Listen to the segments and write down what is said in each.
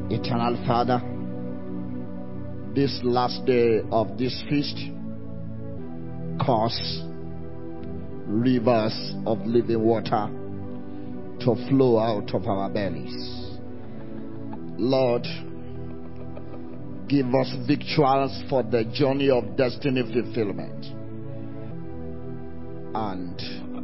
Eternal Father, this last day of this feast, cause rivers of living water to flow out of our bellies. Lord, give us victuals for the journey of destiny fulfillment, and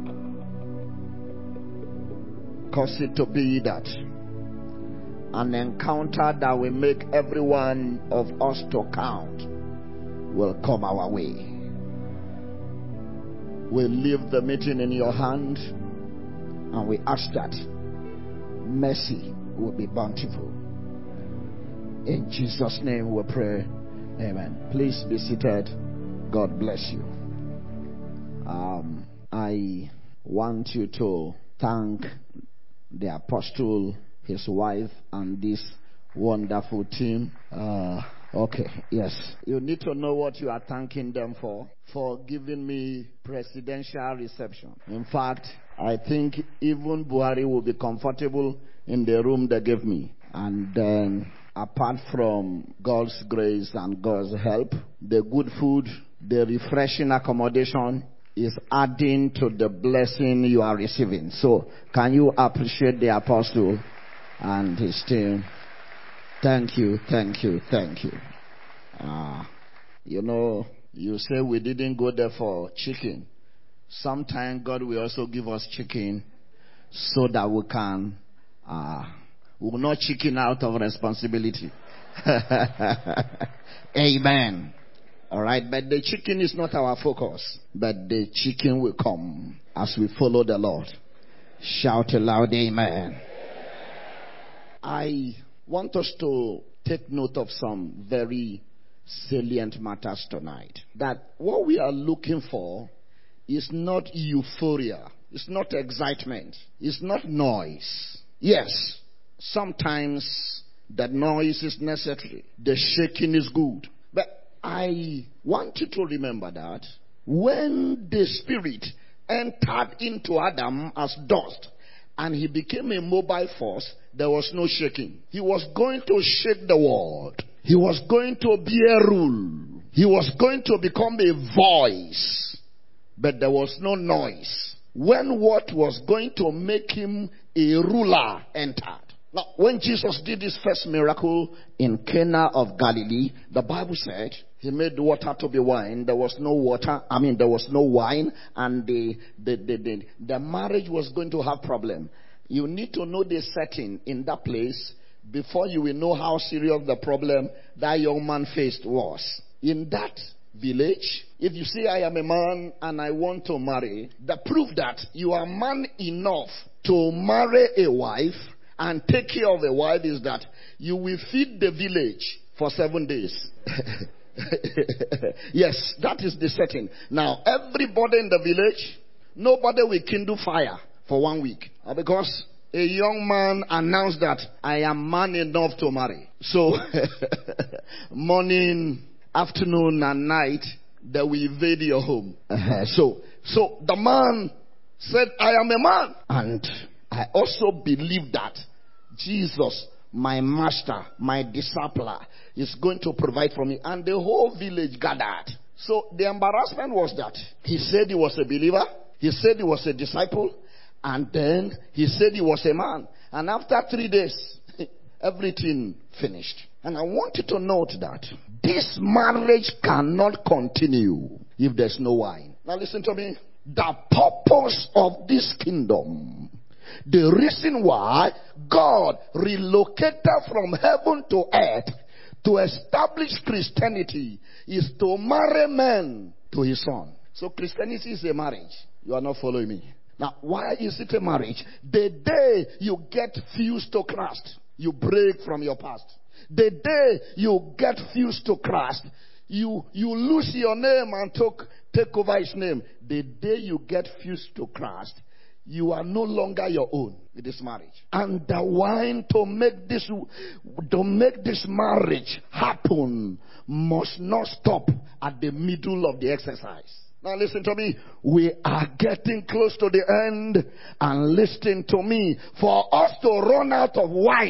cause it to be that an encounter that will make every one of us to count will come our way. We leave the meeting in your hand, and we ask that mercy will be bountiful. In Jesus' name we pray. Amen. Please be seated. God bless you. I want you to thank the apostle, his wife, and this wonderful team. Okay, yes. You need to know what you are thanking them for giving me presidential reception. In fact, I think even Buhari will be comfortable in the room they gave me. And then, apart from God's grace and God's help, the good food, the refreshing accommodation is adding to the blessing you are receiving. So, can you appreciate the apostle and his team? Thank you, thank you, thank you. You know, you say we didn't go there for chicken. Sometimes God will also give us chicken so that we can, we will not chicken out of responsibility. Amen. All right, but the chicken is not our focus, but the chicken will come as we follow the Lord. Shout aloud, amen. I want us to take note of some very salient matters tonight. That what we are looking for is not euphoria. It's not excitement. It's not noise. Yes, sometimes that noise is necessary. The shaking is good. But I want you to remember that when the Spirit entered into Adam as dust and he became a mobile force, there was no shaking. He was going to shake the world. He was going to be a rule. He was going to become a voice. But there was no noise when what was going to make him a ruler entered. Now, when Jesus did his first miracle in Cana of Galilee, the Bible said he made water to be wine. There was no water. There was no wine, and the marriage was going to have problem. You need to know the setting in that place before you will know how serious the problem that young man faced was. In that village, if you say I am a man and I want to marry, the proof that you are man enough to marry a wife and take care of a wife is that you will feed the village for 7 days. Yes, that is the setting. Now, everybody in the village, nobody will kindle fire for 1 week. Because a young man announced that I am man enough to marry. So, morning, afternoon, and night, they will invade your home. So the man said, I am a man. And I also believe that Jesus, my master, my discipler, is going to provide for me. And the whole village gathered. So the embarrassment was that he said he was a believer. He said he was a disciple. And then he said he was a man. And after 3 days, everything finished. And I want you to note that this marriage cannot continue if there's no wine. Now listen to me. The purpose of this kingdom, the reason why God relocated from heaven to earth to establish Christianity is to marry men to his son. So Christianity is a marriage. You are not following me. Now, why is it a marriage? The day you get fused to Christ, you break from your past. The day you get fused to Christ, you lose your name and take over his name. The day you get fused to Christ, you are no longer your own in this marriage. And the wine to make this marriage happen must not stop at the middle of the exercise. Now listen to me. We are getting close to the end, and listen to me. For us to run out of wine,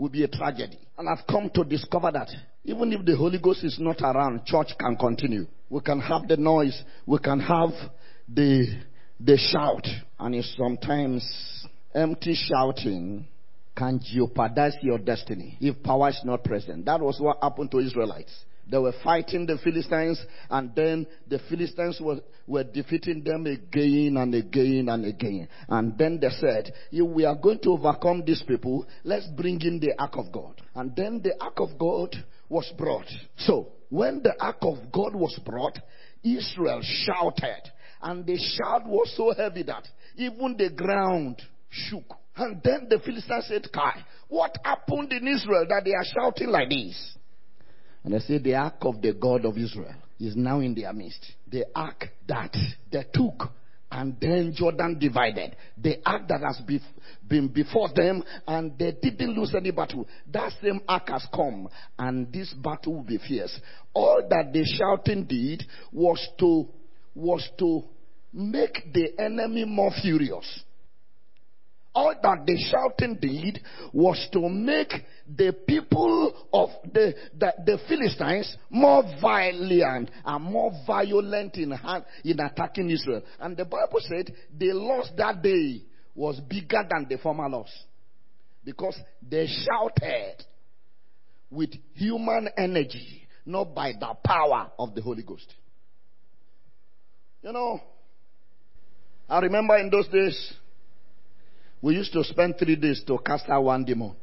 will be a tragedy. And I've come to discover that even if the Holy Ghost is not around, church can continue. We can have the noise. We can have the shout. And it's sometimes empty shouting can jeopardize your destiny if power is not present. That was what happened to Israelites. They were fighting the Philistines, and then the Philistines were defeating them again and again and again. And then they said, if we are going to overcome these people, let's bring in the ark of God. And then the ark of God was brought. So, when the ark of God was brought, Israel shouted. And the shout was so heavy that even the ground shook. And then the Philistines said, Kai, what happened in Israel that they are shouting like this? And they said, the ark of the God of Israel is now in their midst. The ark that they took and then Jordan divided. The ark that has been before them and they didn't lose any battle. That same ark has come and this battle will be fierce. All that the shouting did was to make the enemy more furious. All that the shouting did was to make the people of the Philistines more violent and more violent in attacking Israel. And the Bible said the loss that day was bigger than the former loss. Because they shouted with human energy, not by the power of the Holy Ghost. You know, I remember in those days, we used to spend 3 days to cast out one demon.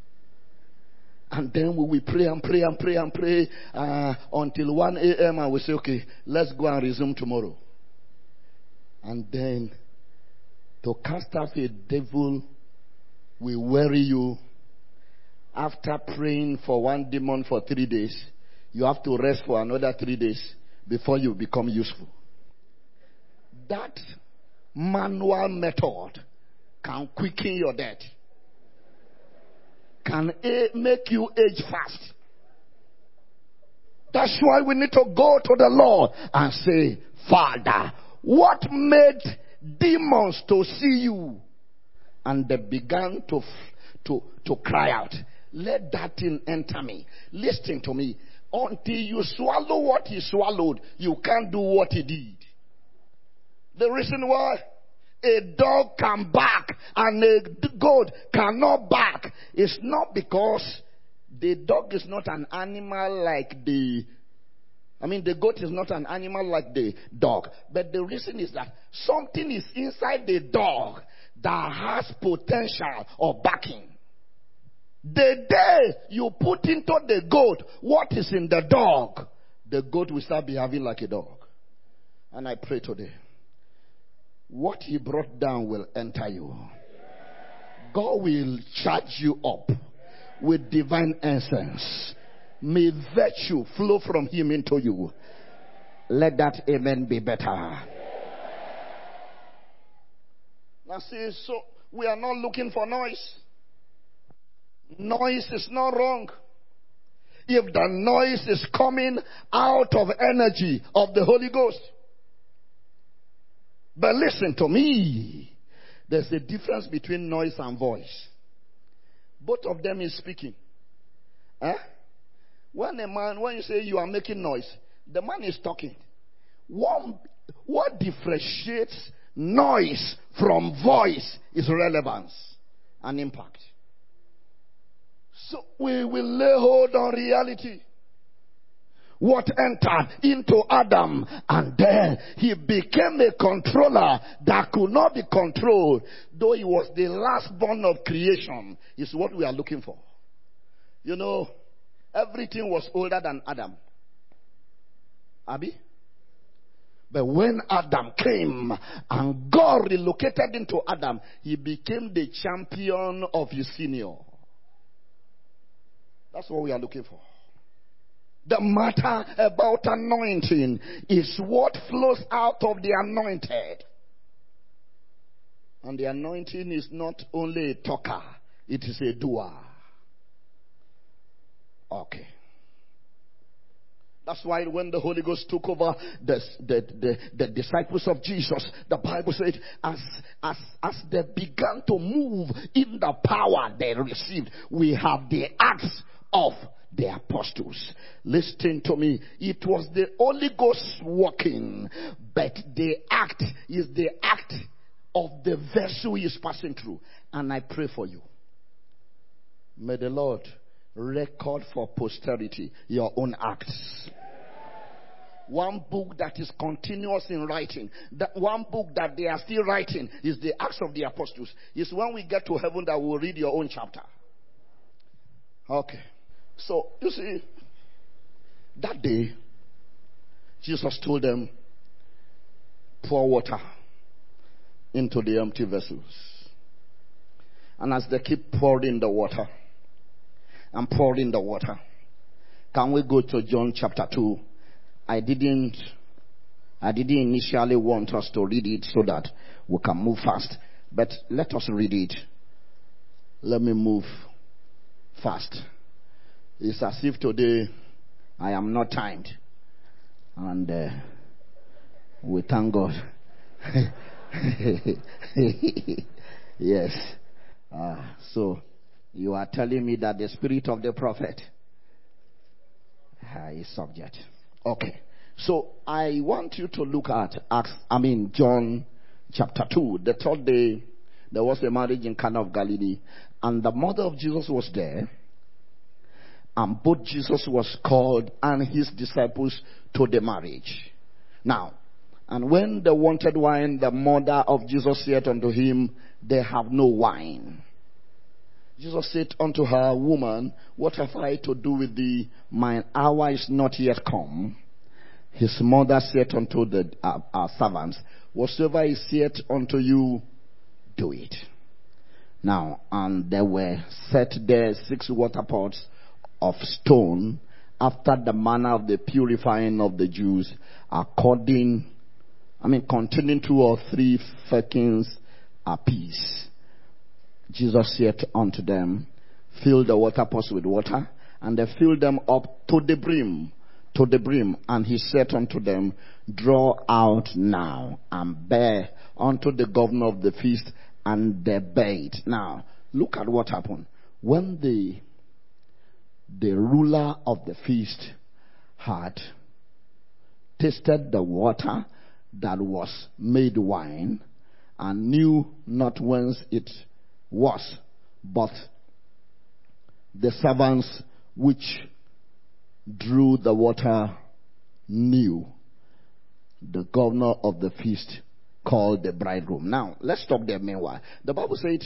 And then we will pray and pray and pray and pray until 1 a.m. and we say, okay, let's go and resume tomorrow. And then to cast out a devil will weary you. After praying for one demon for 3 days, you have to rest for another 3 days before you become useful. That manual method can quicken your death. Can make you age fast. That's why we need to go to the Lord and say, Father, what made demons to see you? And they began to cry out, let that thing enter me. Listen to me. Until you swallow what he swallowed, you can't do what he did. The reason why a dog can bark and a goat cannot bark is not because the dog is not an animal like the goat is not an animal like the dog. But the reason is that something is inside the dog that has potential of barking. The day you put into the goat what is in the dog, the goat will start behaving like a dog. And I pray today, what he brought down will enter you. God will charge you up with divine essence. May virtue flow from him into you. Let that amen be better. Now see, so we are not looking for noise. Noise is not wrong. If the noise is coming out of energy of the Holy Ghost. But listen to me. There's a difference between noise and voice. Both of them is speaking. When you say you are making noise, the man is talking. What differentiates noise from voice is relevance and impact. So we will lay hold on reality. What entered into Adam, and then he became a controller that could not be controlled, though he was the last born of creation, is what we are looking for. You know, everything was older than Adam. Abi? But when Adam came and God relocated into Adam, he became the champion of his senior. That's what we are looking for. The matter about anointing is what flows out of the anointed. And the anointing is not only a talker, it is a doer. Okay. That's why when the Holy Ghost took over the disciples of Jesus, the Bible said, as they began to move in the power they received, we have the acts of the apostles. Listen to me. It was the Holy Ghost working, but the act is the act of the vessel he is passing through. And I pray for you. May the Lord record for posterity your own acts. One book that is continuous in writing, that one book that they are still writing, is the Acts of the Apostles. It's when we get to heaven that we'll read your own chapter. Okay. So, you see, that day, Jesus told them, pour water into the empty vessels. And as they keep pouring the water, and pouring the water, can we go to John chapter 2? I didn't initially want us to read it so that we can move fast. But let us read it. Let me move fast. It's as if today I am not timed. And we thank God. Yes. So you are telling me that the spirit of the prophet is subject. Okay. So I want you to look at John chapter 2. The third day, there was a marriage in Cana of Galilee, and the mother of Jesus was there, and both Jesus was called and his disciples to the marriage. Now, and when they wanted wine, the mother of Jesus said unto him, they have no wine. Jesus said unto her, woman, what have I to do with thee? Mine hour is not yet come. His mother said unto the servants, whatsoever he said unto you, do it. Now, and there were set there 6 water pots of stone, after the manner of the purifying of the Jews, containing 2 or 3 firkins apiece. Jesus said unto them, fill the water pots with water, and they filled them up to the brim. And he said unto them, draw out now, and bear unto the governor of the feast. And they bare it. Now, look at what happened. When the ruler of the feast had tasted the water that was made wine, and knew not whence it was, but the servants which drew the water knew, the governor of the feast called the bridegroom. Now, let's stop there meanwhile. The Bible said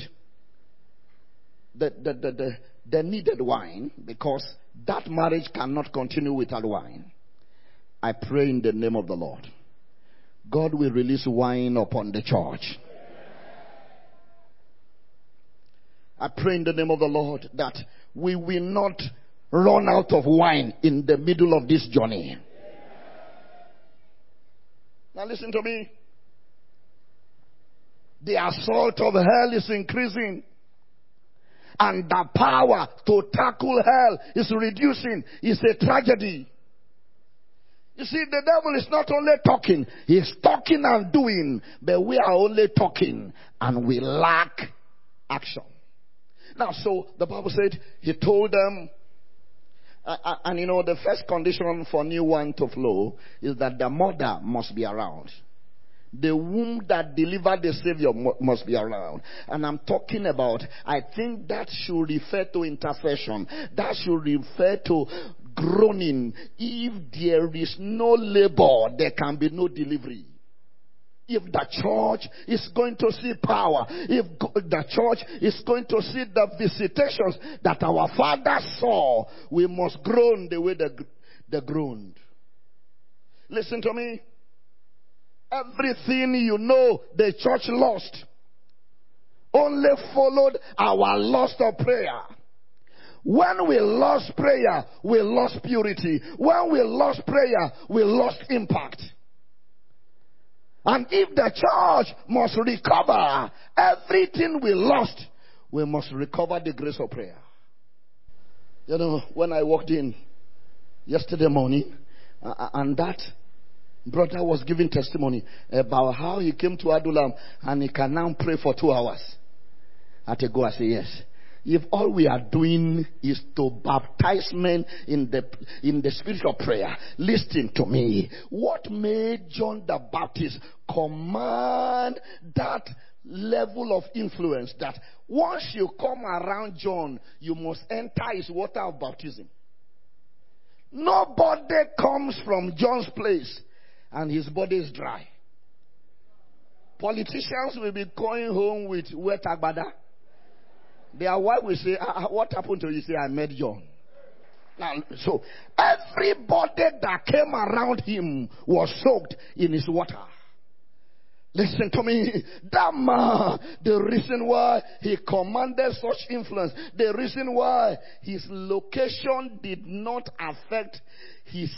that they needed wine because that marriage cannot continue without wine. I pray in the name of the Lord, God will release wine upon the church. I pray in the name of the Lord that we will not run out of wine in the middle of this journey. Now listen to me. The assault of hell is increasing, and the power to tackle hell is reducing. It's a tragedy. You see, the devil is not only talking, he's talking and doing, but we are only talking and we lack action. Now, so the Bible said, he told them, and the first condition for new wine to flow is that the mother must be around. The womb that delivered the Savior must be around. And I'm talking about, I think that should refer to intercession. That should refer to groaning. If there is no labor, there can be no delivery. If the church is going to see power, if the church is going to see the visitations that our fathers saw, we must groan the way they groaned. Listen to me. Everything the church lost only followed our loss of prayer. When we lost prayer, we lost purity. When we lost prayer, we lost impact. And if the church must recover everything we lost, we must recover the grace of prayer. When I walked in yesterday morning, And that brother was giving testimony about how he came to Adulam and he can now pray for 2 hours. I had to go and say, yes. If all we are doing is to baptize men in the spirit of prayer, listen to me. What made John the Baptist command that level of influence that once you come around John, you must enter his water of baptism? Nobody comes from John's place and his body is dry. Politicians will be going home with wet agbada. Their wife will say, what happened to you? Say, I met John. Now, so everybody that came around him was soaked in his water. Listen to me. That man, the reason why he commanded such influence, the reason why his location did not affect his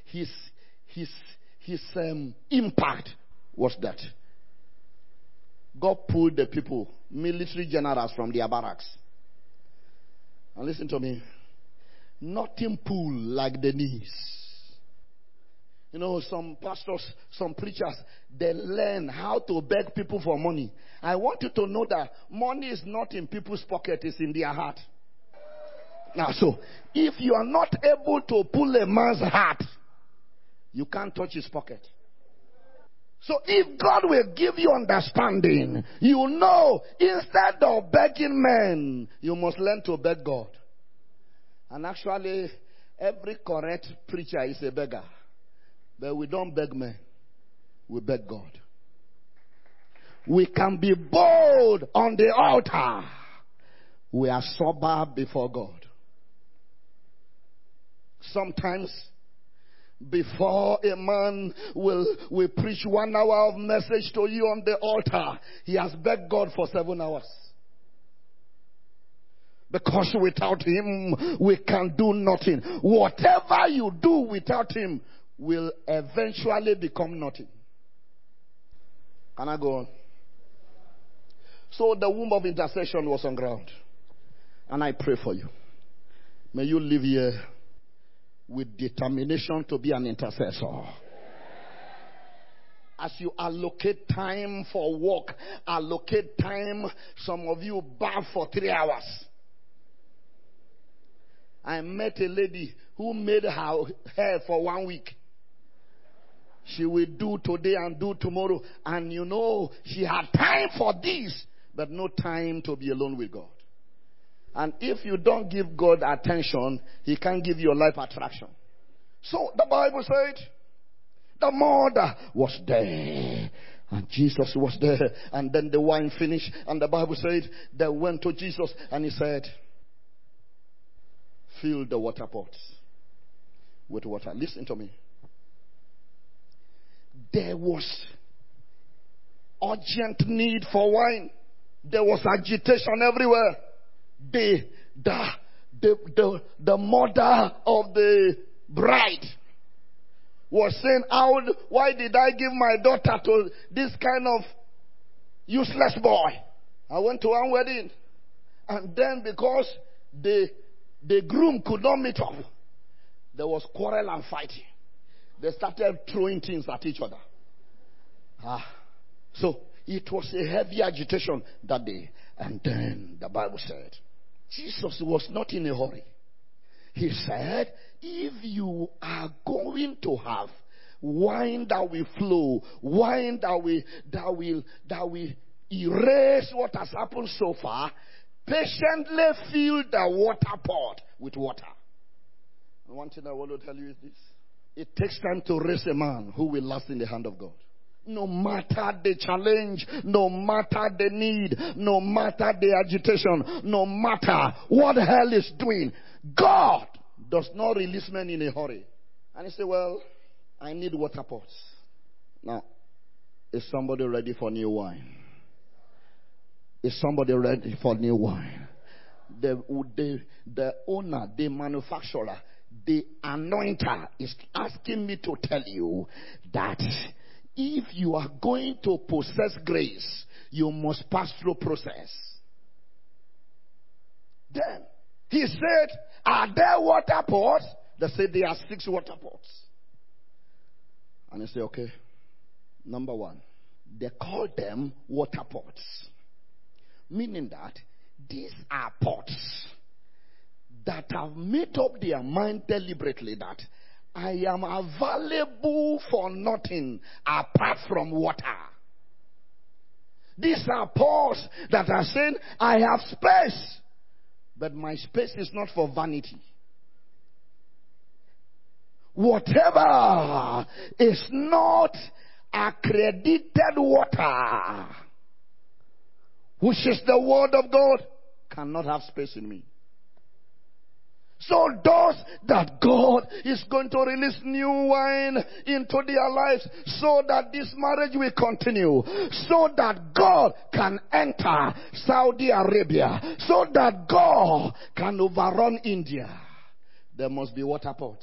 impact was that God pulled the people, military generals, from their barracks. And listen to me. Nothing pull like the knees. You know, some pastors, some preachers, they learn how to beg people for money. I want you to know that money is not in people's pocket, it's in their heart. Now, so, if you are not able to pull a man's heart, you can't touch his pocket. So if God will give you understanding, you know, instead of begging men, you must learn to beg God. And actually, every correct preacher is a beggar. But we don't beg men. We beg God. We can be bold on the altar. We are sober before God. Sometimes, before a man will preach 1 hour of message to you on the altar, he has begged God for 7 hours. Because without him, we can do nothing. Whatever you do without him will eventually become nothing. Can I go on? So the womb of intercession was on ground. And I pray for you. May you live here with determination to be an intercessor. As you allocate time for work, allocate time. Some of you bath for 3 hours. I met a lady who made her hair for 1 week. She will do today and do tomorrow. And you know, she had time for this, but no time to be alone with God. And if you don't give God attention, he can't give you life attraction. So the Bible said, the mother was there. And Jesus was there. And then the wine finished. And the Bible said, they went to Jesus and he said, fill the water pots with water. Listen to me. There was urgent need for wine. There was agitation everywhere. The mother of the bride was saying, why did I give my daughter to this kind of useless boy? I went to one wedding. And then because the groom could not meet up, there was quarrel and fighting. They started throwing things at each other. So it was a heavy agitation that day. And then the Bible said, Jesus was not in a hurry. He said, if you are going to have wine that will flow, wine that will erase what has happened so far, patiently fill the water pot with water. And one thing I want to tell you is this. It takes time to raise a man who will last in the hand of God. No matter the challenge, no matter the need, no matter the agitation, no matter what hell is doing, God does not release men in a hurry. And he said, well, I need water pots. Now, is somebody ready for new wine? Is somebody ready for new wine? The owner, the manufacturer, the anointer is asking me to tell you that if you are going to possess grace, you must pass through process. Then he said, are there water pots? They said there are 6 water pots. And he said, okay, number one, they call them water pots. Meaning that these are pots that have made up their mind deliberately that I am available for nothing apart from water. These are pots that are saying, I have space, but my space is not for vanity. Whatever is not accredited water, which is the word of God, cannot have space in me. So those that God is going to release new wine into their lives so that this marriage will continue, so that God can enter Saudi Arabia, so that God can overrun India, there must be water pots.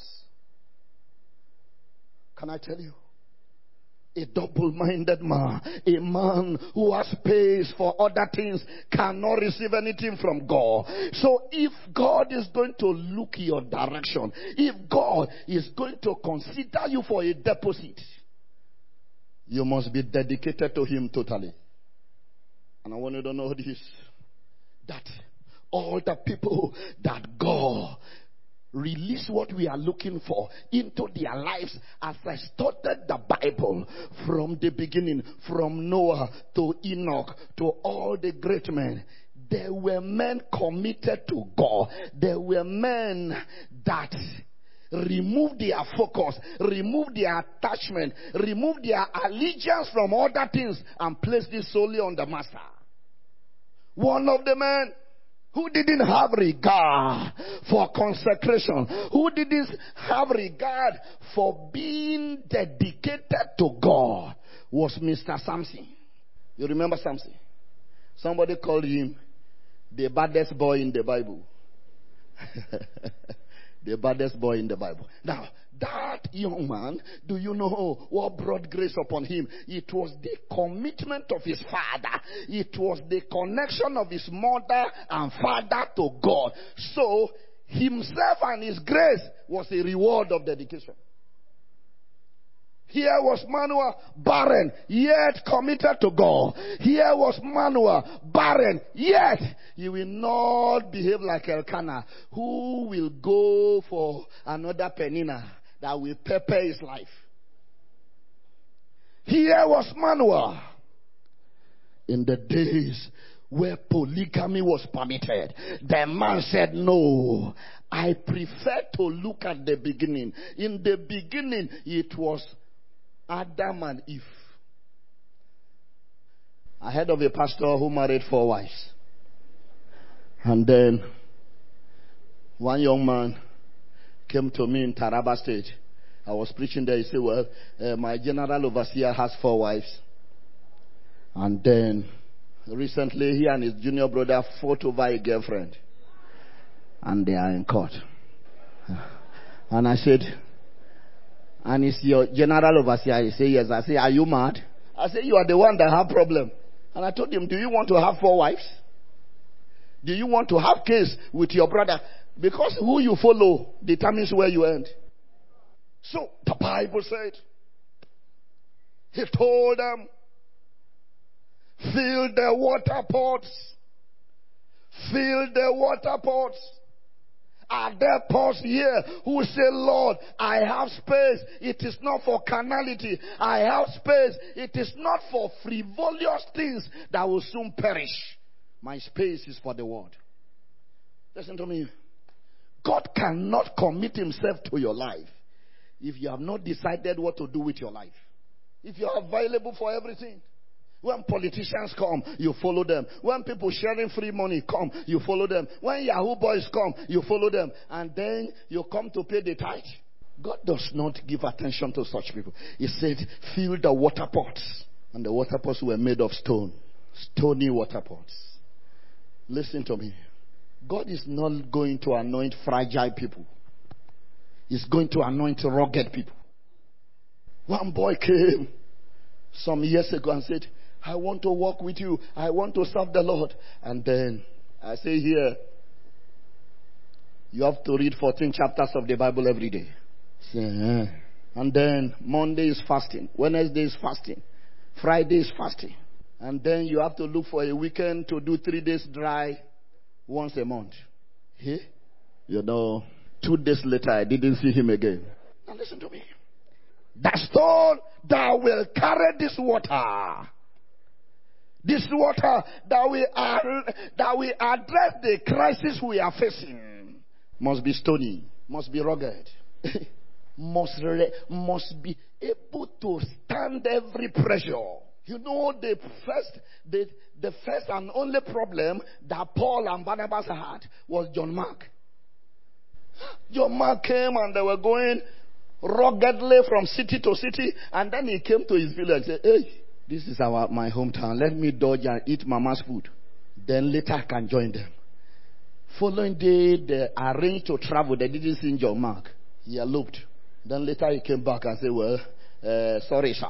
Can I tell you? A double-minded man, a man who has space for other things, cannot receive anything from God. So if God is going to look your direction, if God is going to consider you for a deposit, you must be dedicated to Him totally. And I want you to know this, that all the people that God release what we are looking for into their lives, as I studied the Bible from the beginning, from Noah to Enoch to all the great men. There were men committed to God. There were men that removed their focus, removed their attachment, removed their allegiance from other things and placed it solely on the Master. One of the men who didn't have regard for consecration, who didn't have regard for being dedicated to God, was Mr. Samson. You remember Samson? Somebody called him the baddest boy in the Bible. The baddest boy in the Bible. Now, that young man, do you know what brought grace upon him? It was the commitment of his father. It was the connection of his mother and father to God. So, himself and his grace was a reward of dedication. Here was Manoah, barren, yet committed to God. Here was Manoah, barren, yet he will not behave like Elkanah, who will go for another Peninnah that will pepper his life. Here was Manoah in the days where polygamy was permitted. The man said, no, I prefer to look at the beginning. In the beginning, it was Adam and Eve. I heard of a pastor who married 4 wives. And then one young man came to me in Taraba State. I was preaching there. He said, well, my general overseer has 4 wives. And then recently he and his junior brother fought over a girlfriend. And they are in court. And I said, and it's your general overseer? He said, yes. I said, are you mad? I said, you are the one that have problem. And I told him, do you want to have 4 wives? Do you want to have case with your brother? Because who you follow determines where you end. So the Bible said, he told them, fill the water pots. Fill the water pots. Are there pots here who say, Lord, I have space. It is not for carnality. I have space. It is not for frivolous things that will soon perish. My space is for the word. Listen to me. God cannot commit himself to your life if you have not decided what to do with your life. If you are available for everything. When politicians come, you follow them. When people sharing free money come, you follow them. When Yahoo boys come, you follow them. And then you come to pay the tithe. God does not give attention to such people. He said, fill the water pots. And the water pots were made of stone. Stony water pots. Listen to me. God is not going to anoint fragile people. He's going to anoint rugged people. One boy came some years ago and said, I want to walk with you. I want to serve the Lord. And then I say here, you have to read 14 chapters of the Bible every day. Say, And then Monday is fasting. Wednesday is fasting. Friday is fasting. And then you have to look for a weekend to do 3 days dry once a month. Hey? 2 days later, I didn't see him again. Now listen to me. The stone that will carry this water that will address the crisis we are facing, must be stony, must be rugged, must be able to stand every pressure. The first and only problem that Paul and Barnabas had was John Mark. John Mark came and they were going ruggedly from city to city, and then he came to his village and said, hey, this is my hometown. Let me dodge and eat mama's food. Then later I can join them. Following day, they arranged to travel. They didn't see John Mark. He eloped. Then later he came back and said, well, sorry, sir.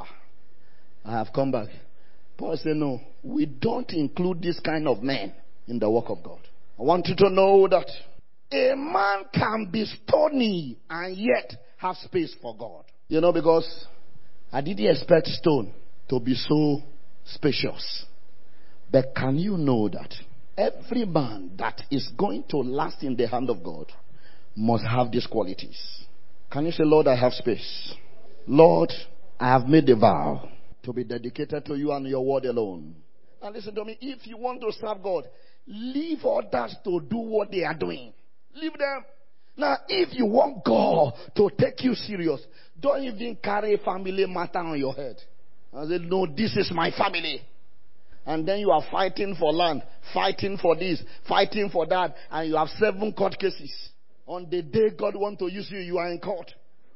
I have come back. Paul said, no, we don't include this kind of men in the work of God. I want you to know that a man can be stony and yet have space for God. Because I didn't expect stone to be so spacious. But can you know that every man that is going to last in the hand of God must have these qualities? Can you say, Lord, I have space. Lord, I have made a vow to be dedicated to you and your word alone. And listen to me, if you want to serve God, leave others to do what they are doing. Leave them. Now, if you want God to take you serious, don't even carry family matter on your head. I said, no, this is my family. And then you are fighting for land, fighting for this, fighting for that, and you have 7 court cases. On the day God wants to use you, you are in court.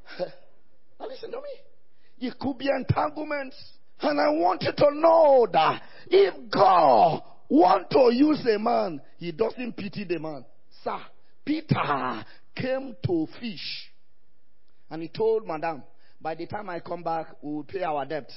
Now listen to me. It could be entanglements. And I want you to know that if God wants to use a man, he doesn't pity the man. Sir, Peter came to fish. And he told Madam, by the time I come back, we will pay our debts.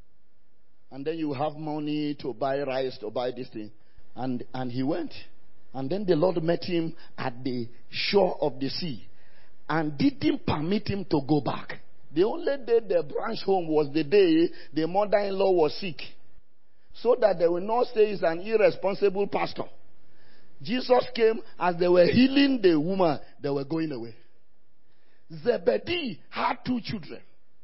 And then you have money to buy rice, to buy this thing. And he went. And then the Lord met him at the shore of the sea and didn't permit him to go back. The only day they branched home was the day the mother-in-law was sick. So that they will not say he's an irresponsible pastor. Jesus came as they were healing the woman, they were going away. Zebedee had 2 children,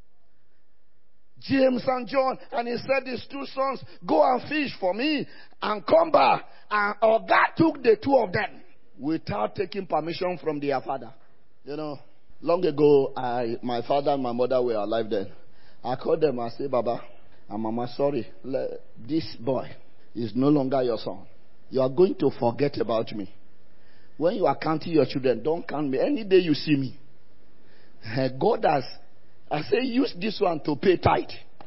James and John, and he said his 2 sons, go and fish for me and come back. And God took the 2 of them without taking permission from their father. Long ago, my father and my mother were alive then. I called them and said, Baba and Mama, sorry, this boy is no longer your son. You are going to forget about me. When you are counting your children, don't count me. Any day you see me. God has, I say, use this one to pay tithe.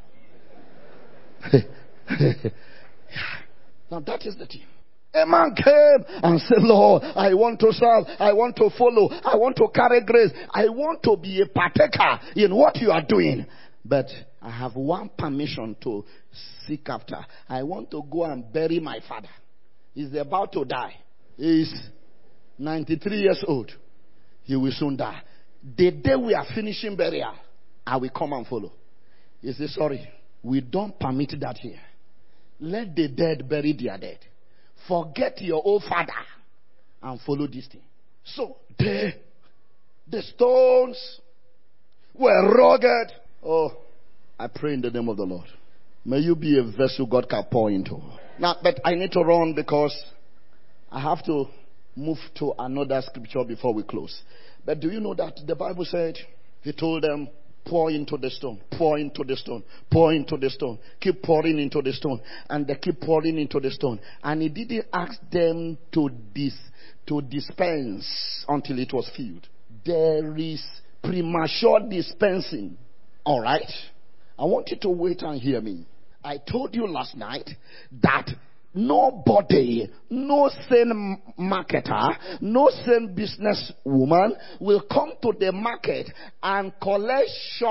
Now that is the thing. A man came and said, Lord, I want to serve, I want to follow, I want to carry grace, I want to be a partaker in what you are doing. But I have one permission to seek after. I want to go and bury my father. He's about to die. He's 93 years old. He will soon die. The day we are finishing burial, I will come and follow. He said, sorry, we don't permit that here. Let the dead bury their dead. Forget your old father and follow this thing. So the stones were rugged. Oh, I pray in the name of the Lord. May you be a vessel God can pour into. Now, but I need to run because I have to move to another scripture before we close. But do you know that the Bible said, he told them, pour into the stone, pour into the stone, pour into the stone, keep pouring into the stone, and they keep pouring into the stone. And he didn't ask them to dispense until it was filled. There is premature dispensing. All right? I want you to wait and hear me. I told you last night that nobody, no sane marketer, no sane business woman will come to the market and collect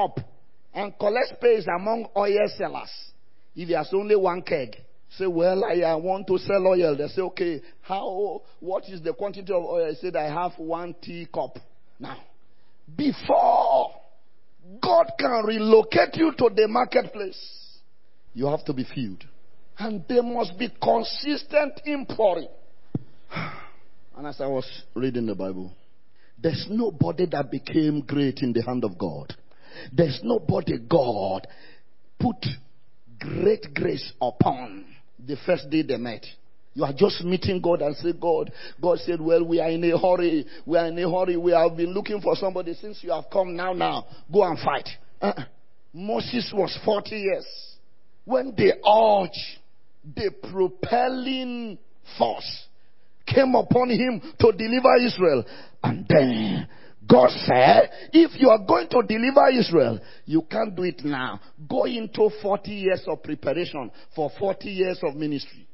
space among oil sellers if there's only one keg. Say, well, I want to sell oil. They say, okay, what is the quantity of oil? I said, I have 1 teacup. Now, before God can relocate you to the marketplace. You have to be filled. And there must be consistent impouring. And as I was reading the Bible, there's nobody that became great in the hand of God. There's nobody God put great grace upon the first day they met. You are just meeting God and say, God said, well, we are in a hurry. We are in a hurry. We have been looking for somebody since you have come now. Go and fight. Moses was 40 years. When the urge, the propelling force came upon him to deliver Israel. And then God said, if you are going to deliver Israel, you can't do it now. Go into 40 years of preparation for 40 years of ministry.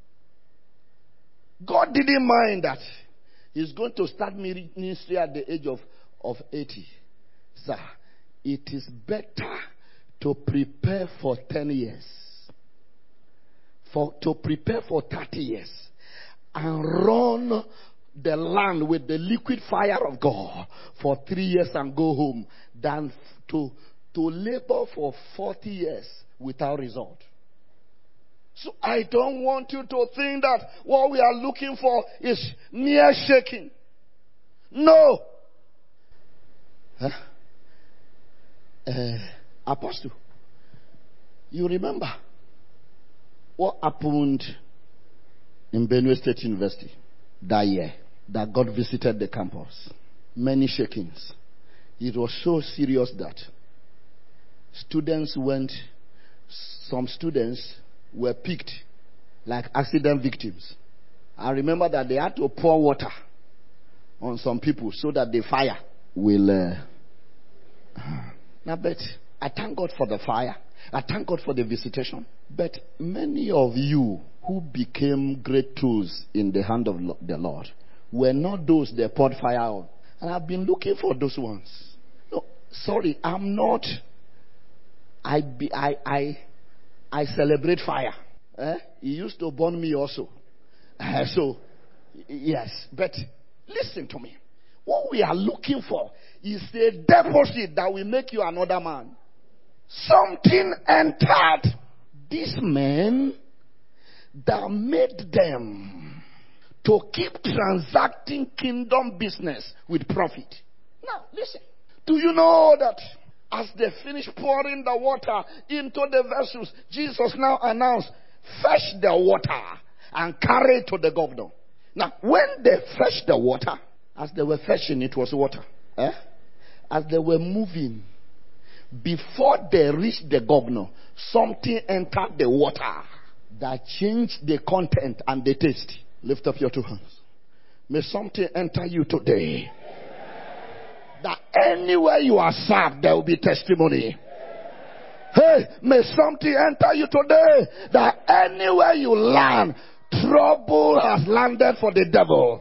God didn't mind that. He's going to start ministry at the age of 80. Sir, it is better to prepare for 10 years. To prepare for 30 years. And run the land with the liquid fire of God for 3 years and go home than to labor for 40 years without result. So I don't want you to think that what we are looking for is mere shaking. No. Apostle, you remember what happened in Benue State University that year that God visited the campus? Many shakings. It was so serious that some students were picked like accident victims. I remember that they had to pour water on some people so that the fire will... Now, but I thank God for the fire. I thank God for the visitation. But many of you who became great tools in the hand of the Lord were not those they poured fire on. And I've been looking for those ones. No, sorry, I'm not... I celebrate fire. He used to burn me also. So, yes. But listen to me. What we are looking for is a deposit that will make you another man. Something entered these men that made them to keep transacting kingdom business with profit. Now, listen. Do you know that as they finished pouring the water into the vessels, Jesus now announced, fetch the water and carry it to the governor. Now, when they fetched the water, as they were fetching, it was water. As they were moving, before they reached the governor, something entered the water that changed the content and the taste. Lift up your two hands. May something enter you today. That anywhere you are served, there will be testimony. Hey, may something enter you today. That anywhere you land, trouble has landed for the devil.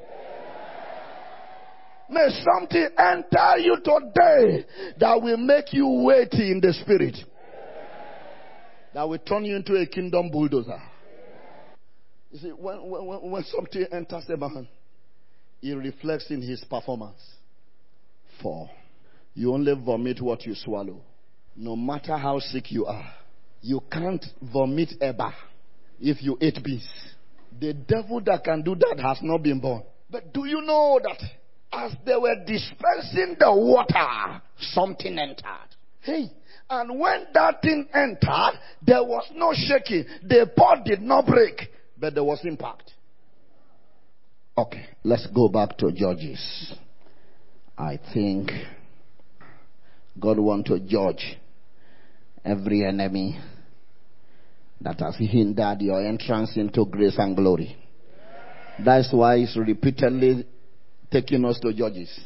May something enter you today that will make you weighty in the spirit. That will turn you into a kingdom bulldozer. You see, when something enters a man, it reflects in his performance. 4, you only vomit what you swallow. No matter how sick you are, you can't vomit ever if you ate beans. The devil that can do that has not been born. But do you know that as they were dispensing the water, something entered? Hey, and when that thing entered, there was no shaking. The pot did not break, but there was impact. Okay, let's go back to Judges. I think God wants to judge every enemy that has hindered your entrance into grace and glory. That's why He's repeatedly taking us to Judges.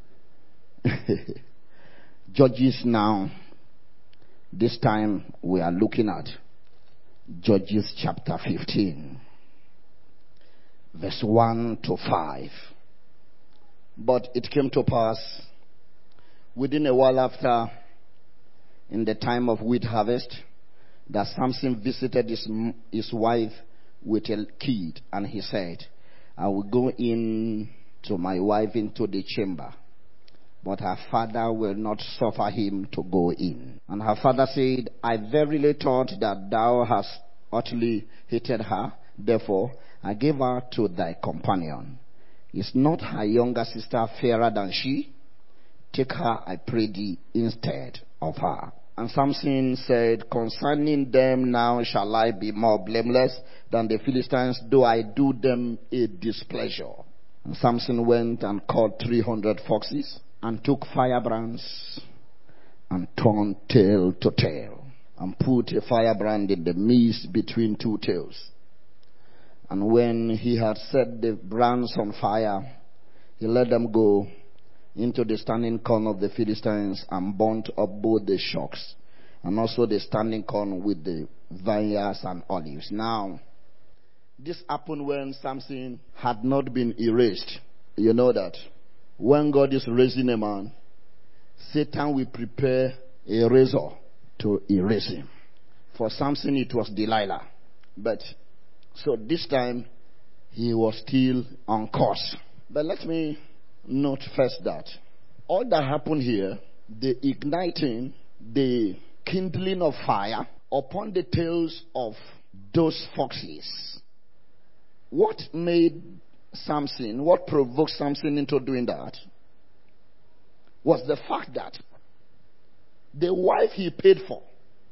Judges now. This time we are looking at Judges chapter 15, verse 1 to 5. But it came to pass, within a while after, in the time of wheat harvest, that Samson visited his wife with a kid, and he said, I will go in to my wife into the chamber. but her father will not suffer him to go in. And her father said, I verily thought that thou hast utterly hated her, therefore I gave her to thy companion. Is not her younger sister fairer than she? Take her, I pray thee, instead of her. And Samson said, concerning them now shall I be more blameless than the Philistines, though I do them a displeasure. And Samson went and caught 300 foxes, and took firebrands, and turned tail to tail, and put a firebrand in the midst between two tails. And when he had set the brands on fire, he let them go into the standing corn of the Philistines, and burnt up both the shocks and also the standing corn with the vineyards and olives. Now, this happened when Samson had not been erased. You know that when God is raising a man, Satan will prepare a razor to erase him. For Samson, it was Delilah. But so this time, he was still on course. But let me note first that all that happened here, the igniting, the kindling of fire upon the tails of those foxes. What made Samson, what provoked Samson into doing that was the fact that the wife he paid for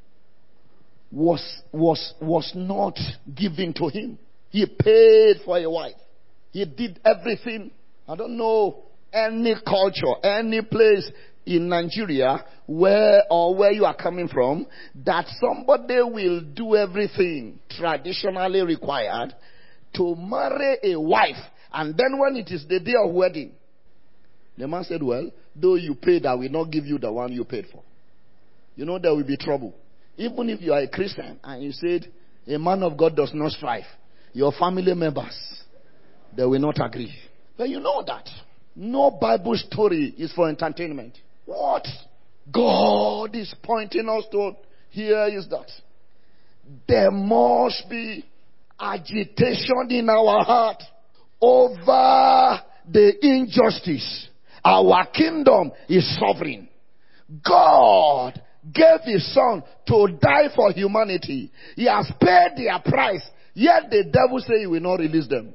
was not given to him. He paid for a wife. He did everything. I don't know any culture, any place in Nigeria where you are coming from that somebody will do everything traditionally required to marry a wife, and then when it is the day of wedding, the man said, well, though you paid, I will not give you the one you paid for. You know there will be trouble. Even if you are a Christian and you said a man of God does not strive, your family members, they will not agree. But you know that no Bible story is for entertainment. What God is pointing us to here is that there must be agitation in our heart over the injustice. Our kingdom is sovereign. God gave his son to die for humanity. He has paid their price. Yet the devil says he will not release them.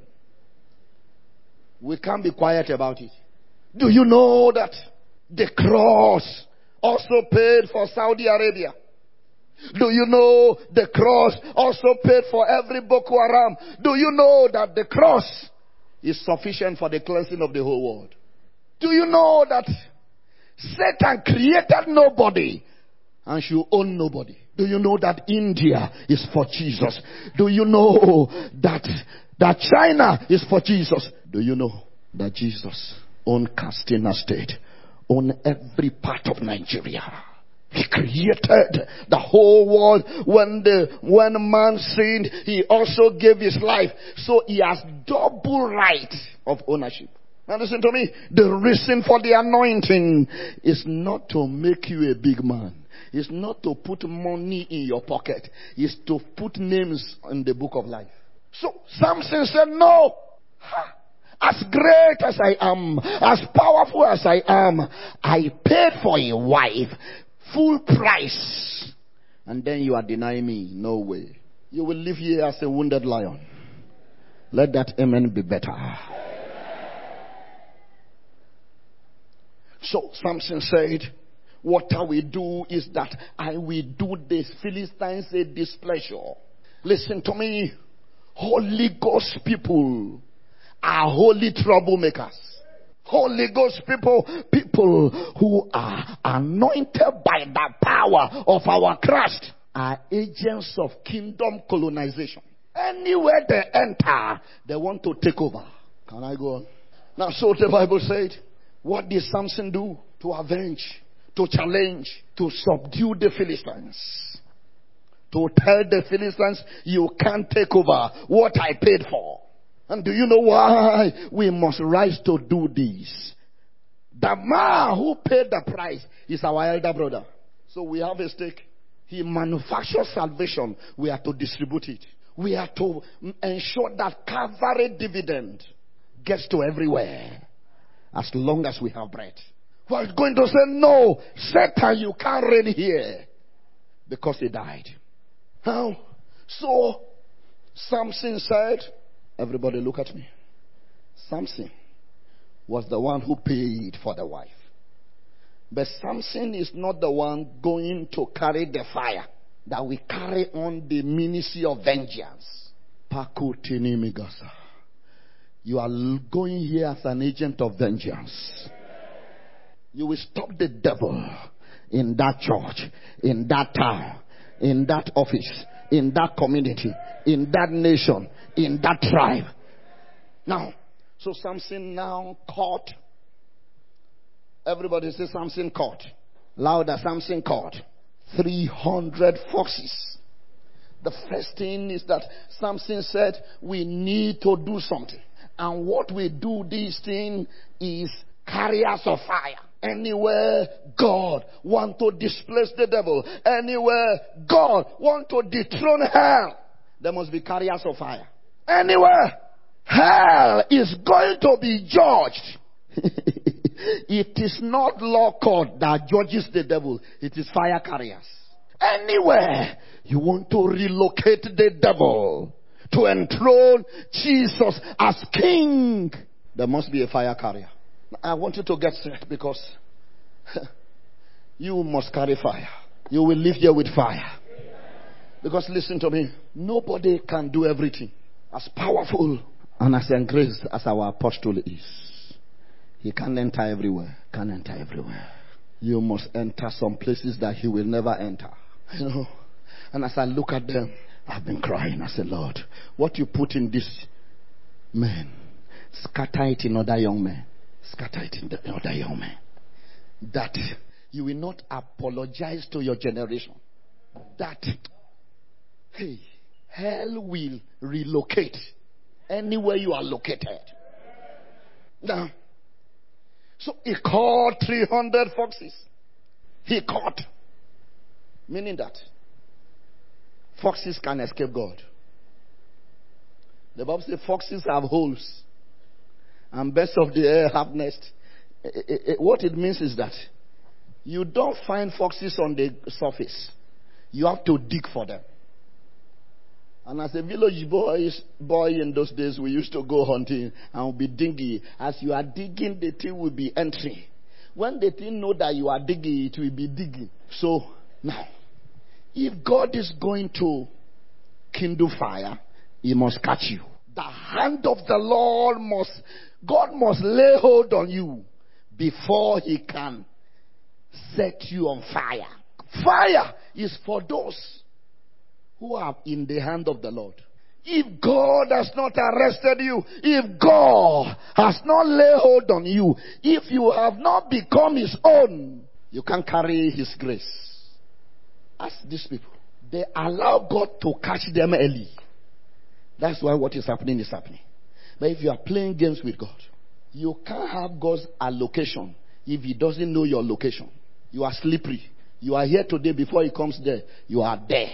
We can't be quiet about it. Do you know that the cross also paid for Saudi Arabia? Do you know the cross also paid for every Boko Haram? Do you know that the cross is sufficient for the cleansing of the whole world? Do you know that Satan created nobody and should own nobody? Do you know that India is for Jesus? Do you know that China is for Jesus? Do you know that Jesus owned Katsina State, owned every part of Nigeria? He created the whole world. When man sinned, he also gave his life. So he has double right of ownership. Now listen to me. The reason for the anointing is not to make you a big man. It's not to put money in your pocket. It's to put names in the book of life. So Samson said, no. As great as I am, as powerful as I am, I paid for a wife. Full price. And then you are denying me. No way. You will live here as a wounded lion. Let that amen be better. So Samson said, what I will do is that I will do the Philistines a displeasure. Listen to me. Holy Ghost people are holy troublemakers. Holy Ghost people who are anointed by the power of our Christ, are agents of kingdom colonization. Anywhere they enter, they want to take over. Can I go on? Now, so the Bible said, what did Samson do? To avenge, to challenge, to subdue the Philistines. To tell the Philistines, you can't take over what I paid for. And do you know why we must rise to do this? The man who paid the price is our elder brother. So we have a stake. He manufactures salvation. We are to distribute it. We are to ensure that Calvary dividend gets to everywhere. As long as we have bread. was going to say, no, Satan, you can't reign here. Because he died. How? So, Samson said, everybody look at me. Samson was the one who paid for the wife. But Samson is not the one going to carry the fire that we carry on the ministry of vengeance. Pakutini Migasa. You are going here as an agent of vengeance. You will stop the devil in that church, in that town, in that office, in that community, in that nation, in that tribe. Now, so Samson now caught. Everybody say Samson caught. Louder, Samson caught 300 foxes. The first thing is that Samson said, we need to do something. And what we do this thing is carriers of fire. Anywhere God want to displace the devil, anywhere God want to dethrone hell, there must be carriers of fire. Anywhere hell is going to be judged. It is not law court that judges the devil. It is fire carriers. Anywhere you want to relocate the devil to enthrone Jesus as king, there must be a fire carrier. I want you to get straight because you must carry fire. You will live here with fire. Because listen to me, nobody can do everything. As powerful and as engraced as our apostle is, he can't enter everywhere. Can't enter everywhere. You must enter some places that he will never enter. You know. And as I look at them, I've been crying. I said, Lord, what you put in this man, scatter it in other young men. Scatter it in the other young men. That you will not apologize to your generation. That, hey, hell will relocate anywhere you are located. Now, so he caught 300 foxes. He caught. Meaning that foxes can escape God. The Bible says foxes have holes and birds of the air have nests. What it means is that you don't find foxes on the surface. You have to dig for them. And as a village boy in those days, we used to go hunting and we'll be digging. As you are digging, the thing will be entering. When the thing know that you are digging, it will be digging. So now, if God is going to kindle fire, he must catch you. The hand of the Lord God must lay hold on you before he can set you on fire. Fire is for those who are in the hand of the Lord. If God has not arrested you, if God has not laid hold on you, if you have not become his own, you can't carry his grace. Ask these people. They allow God to catch them early. That's why what is happening is happening. But if you are playing games with God, you can't have God's allocation if he doesn't know your location. You are slippery. You are here today, before he comes there, you are there.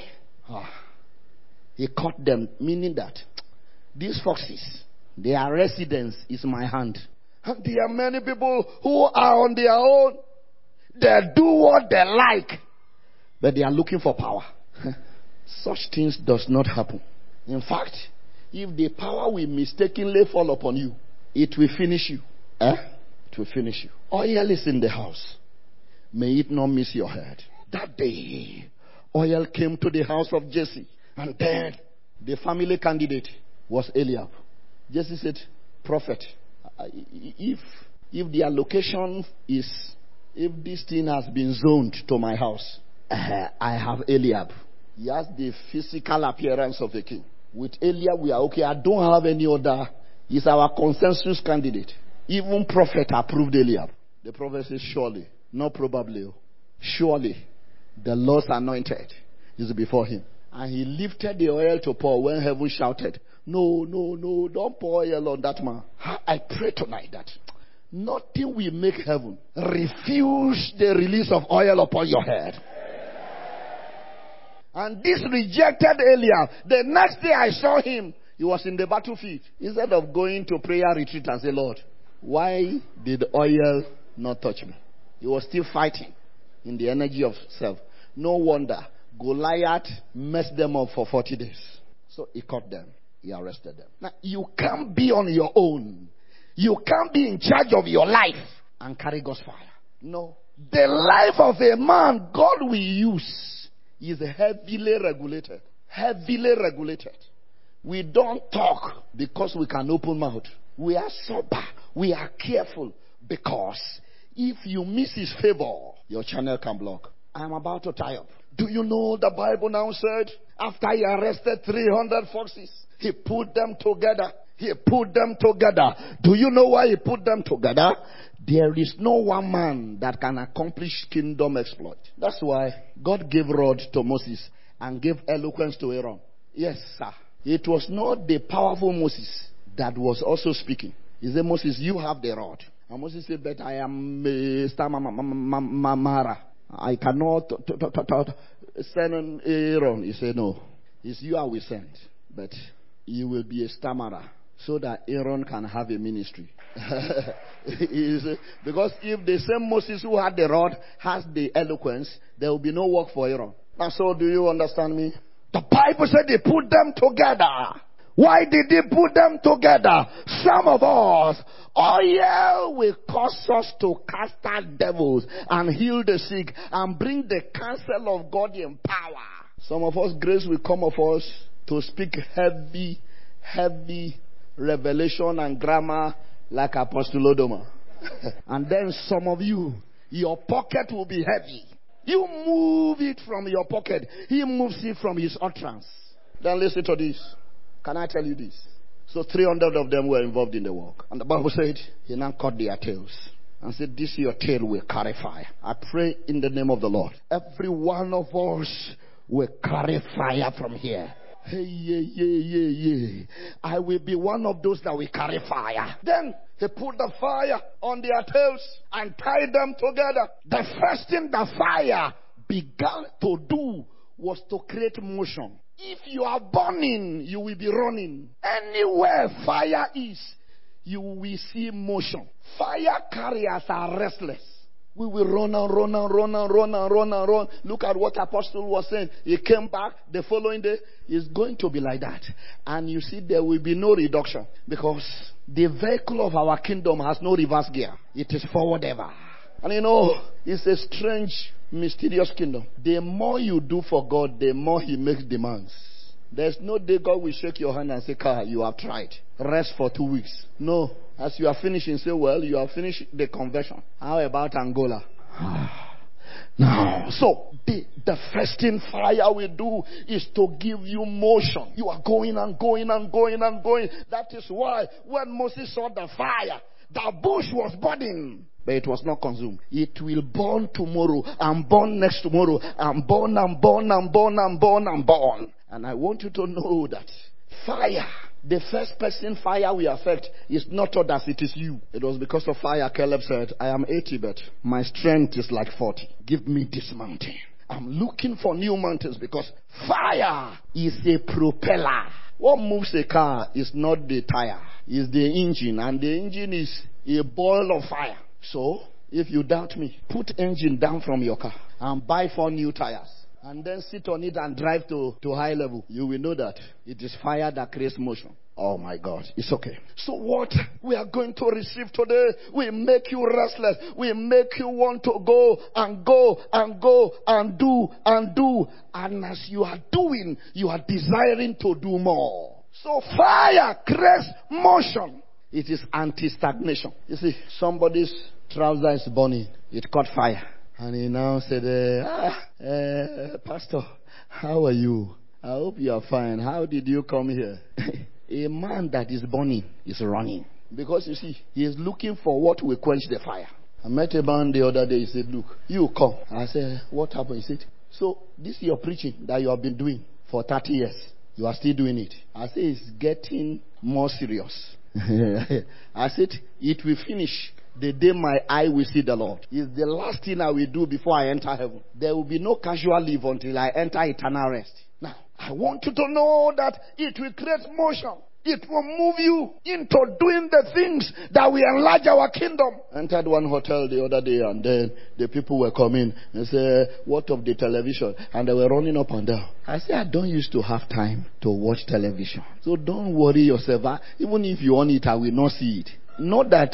He caught them, meaning that these foxes, their residence is my hand. And there are many people who are on their own. They do what they like, but they are looking for power. Such things does not happen. In fact, if the power will mistakenly fall upon you, it will finish you. It will finish you. Oil is in the house. May it not miss your head. That day, oil came to the house of Jesse. And then the family candidate was Eliab. Jesse said, prophet, if the allocation is, if this thing has been zoned to my house, I have Eliab. He has the physical appearance of a king. With Eliab, we are okay. I don't have any other. He's our consensus candidate. Even prophet approved Eliab. The prophet says, surely, not probably, surely, the Lord's anointed is before him. And he lifted the oil to pour when heaven shouted, no, don't pour oil on that man. I pray tonight that nothing will make heaven refuse the release of oil upon your head. And this rejected Eliab. The next day I saw him, he was in the battlefield. Instead of going to prayer retreat and say, Lord, why did oil not touch me? He was still fighting in the energy of self. No wonder Goliath messed them up for 40 days. So he caught them. He arrested them. Now, you can't be on your own. You can't be in charge of your life and carry God's fire. No. The life of a man God will use is heavily regulated. Heavily regulated. We don't talk because we can open mouth. We are sober. We are careful because if you miss his favor, your channel can block. I'm about to tie up. Do you know the Bible now said after he arrested 300 foxes, he put them together. He put them together. Do you know why he put them together? There is no one man that can accomplish kingdom exploit. That's why God gave rod to Moses and gave eloquence to Aaron. Yes, sir. It was not the powerful Moses that was also speaking. He said, Moses, you have the rod. And Moses said, but I am Mara. I cannot send Aaron. He said, no. It's you I will send. But you will be a stammerer so that Aaron can have a ministry. Because if the same Moses who had the rod has the eloquence, there will be no work for Aaron. And so do you understand me? The Bible said they put them together. Why did they put them together? Some of us, oil will cause us to cast out devils and heal the sick and bring the counsel of God in power. Some of us, grace will come of us to speak heavy revelation and grammar like Apostle Odoma. And then some of you, your pocket will be heavy. You move it from your pocket. He moves it from his utterance. Then listen to this. Can I tell you this? So 300 of them were involved in the work. And the Bible said, he now cut their tails. And said, this your tail will carry fire. I pray in the name of the Lord. Every one of us will carry fire from here. Hey, yeah. I will be one of those that will carry fire. Then he put the fire on their tails and tied them together. The first thing the fire began to do was to create motion. If you are burning, you will be running. Anywhere fire is, you will see motion. Fire carriers are restless. We will run. Look at what Apostle was saying. He came back the following day. It's going to be like that. And you see, there will be no reduction. Because the vehicle of our kingdom has no reverse gear. It is forward ever. And you know, it's a strange, mysterious kingdom. The more you do for God, the more he makes demands. There's no day God will shake your hand and say, Car, you have tried. Rest for 2 weeks. No. As you are finishing, say, well, you have finished the conversion. How about Angola? Now, so the first thing fire will do is to give you motion. You are going and going. That is why when Moses saw the fire, the bush was burning, but it was not consumed. It will burn tomorrow and burn next tomorrow and burn. And I want you to know that fire, the first person fire will affect is not others, it is you. It was because of fire Caleb said, I am 80, but my strength is like 40. Give me this mountain. I'm looking for new mountains because fire is a propeller. What moves a car is not the tire, it's the engine. And the engine is a ball of fire. So, if you doubt me, put engine down from your car and buy 4 new tires. And then sit on it and drive to high level. You will know that it is fire that creates motion. Oh my God, it's okay. So what we are going to receive today will make you restless. Will make you want to go and do. And as you are doing, you are desiring to do more. So fire creates motion. It is anti-stagnation. You see, somebody's trouser is burning. It caught fire. And he now said, Pastor, how are you? I hope you are fine. How did you come here? A man that is burning is running. Because you see, he is looking for what will quench the fire. I met a man the other day. He said, look, you come. I said, what happened? He said, so this is your preaching that you have been doing for 30 years. You are still doing it. I said, it's getting more serious. I said, it will finish the day my eye will see the Lord. It's the last thing I will do before I enter heaven. There will be no casual leave until I enter eternal rest. Now, I want you to know that it will create motion. It will move you into doing the things that will enlarge our kingdom. I entered one hotel the other day, and then the people were coming and said, what of the television? And they were running up and down. I said, I don't used to have time to watch television. So don't worry yourself. Even if you want it, I will not see it. Not that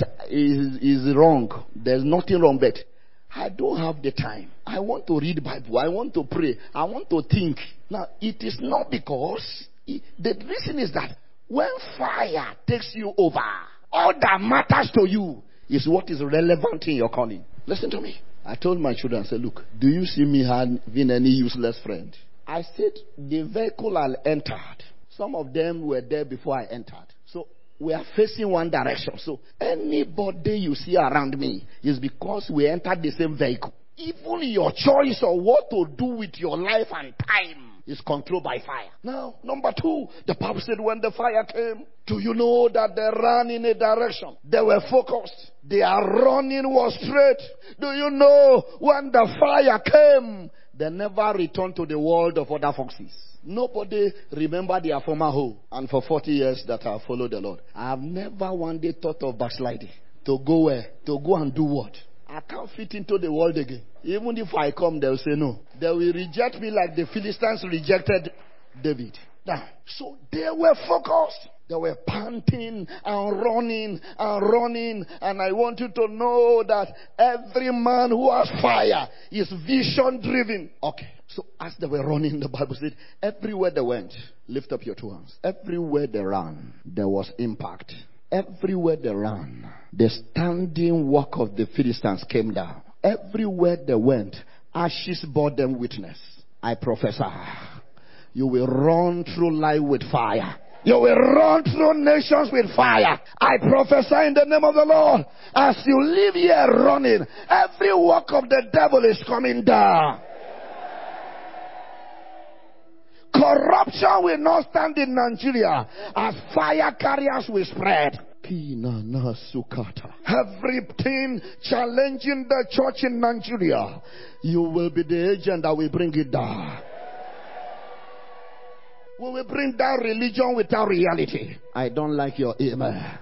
is wrong. There's nothing wrong, but I don't have the time. I want to read Bible. I want to pray. I want to think. Now, it is not because... the reason is that when fire takes you over, all that matters to you is what is relevant in your calling. Listen to me. I told my children, I said, look, do you see me having any useless friend? I said, the vehicle I entered, some of them were there before I entered. So we are facing one direction. So anybody you see around me is because we entered the same vehicle. Even your choice of what to do with your life and time is controlled by fire. Now, number 2, the Bible said when the fire came, do you know that they ran in a direction? They were focused. Their running was straight. Do you know when the fire came, they never returned to the world of other foxes? Nobody remember their former home. And for 40 years that I have followed the Lord, I have never one day thought of backsliding. To go where? To go and do what? I can't fit into the world again. Even if I come, they'll say no. They will reject me like the Philistines rejected David. Now, so they were focused. They were panting and running and running. And I want you to know that every man who has fire is vision driven. Okay. So as they were running, the Bible said, everywhere they went, lift up your 2 hands. Everywhere they ran, there was impact. Everywhere they ran, the standing work of the Philistines came down. Everywhere they went, ashes bore them witness. I prophesy, you will run through life with fire. You will run through nations with fire. I prophesy in the name of the Lord, as you live here running, every work of the devil is coming down. Corruption will not stand in Nigeria as fire carriers will spread. Everything challenging the church in Nigeria, you will be the agent that will bring it down. We will bring down religion without reality. I don't like your amen.